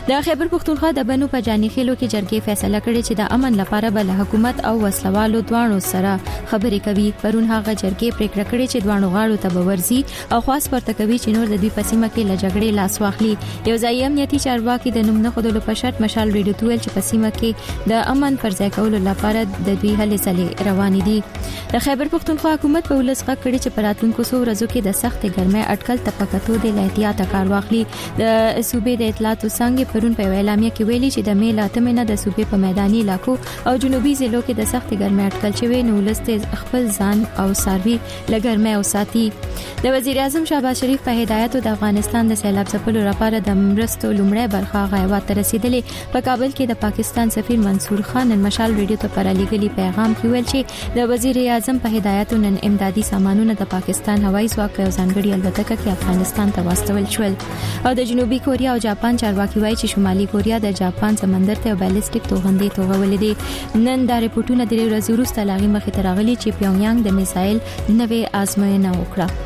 د خیبر پختونخوا د بنو په جاني خېلو کې جرګې فیصله کړې چې د امن لپاره بل حکومت او وسلوالو دوانو سره خبرې کوي. پرون هغه جرګې پریکړه کړې چې دوانو غاړو ته بورزي او خاص پرته کوي چې نور د دوی په سیمه کې لجګړې لاس واخلي. یو ځای امنیتي چارواکي د نوم نه خودلو په شرط مشال ریډیو تویل چې په سیمه کې د امن پر ځای کولو لپاره د دوی هلې ځلې روان دي. د خیبر پختونخوا حکومت په ولس غږ کړي چې په راتلونکو څو ورځو کې د سخت ګرمۍ اټکل تپکتو د احتیاط کار واخلي. د صوبې د اطلاعاتو څنګه پرون په اعلامیه کې ویلي چې د میلا تمنه د صوبې په میداني علاقو او جنوبي ضلعو کې د سخت ګرمۍ اټکل شوی نو ولست خپل ځان او ساروي لګرمۍ او ساتي. د وزیر اعظم شهباز شریف په هدایت د افغانستان د سیلاب ځپلو لپاره د مرستو لومړی برخه غایوات ته رسیدلې. په کابل کې د پاکستان سفیر منصور خان مشال ریډیو ته پر لګلي پیغام کې ویل چې د وزیر اعظم په هدایت نن امدادي سامانونه د پاکستان هوایي ځواک او ځانګړي الوتکه کې افغانستان ته واستول شول. او د جنوبي کوریا او جاپان چارواکي وایي چې شمالي کوریا د جاپان سمندر ته بالستیک توغندې توغولې دي. نن دا رپورټونه د ورځې وروسته لاغي مخې ته راغلي چې پیونګیانګ د میسایل نوې آزموینه وکړه.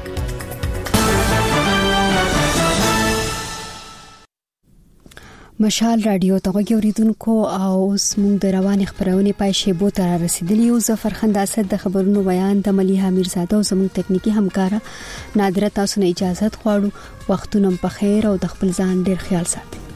مشال رادیو ته غوړیدونکو او اوس موږ د روانې خبرونه پای شیبو ته رسیدلی یو. ظفر خند اسد د خبرونو بیان د ملیحه میرزاده او زموږ تکنیکی همکارا نادره تاسو نه اجازه غواړو. وختونه په خیر او د خپل ځان ډیر خیال ساتئ.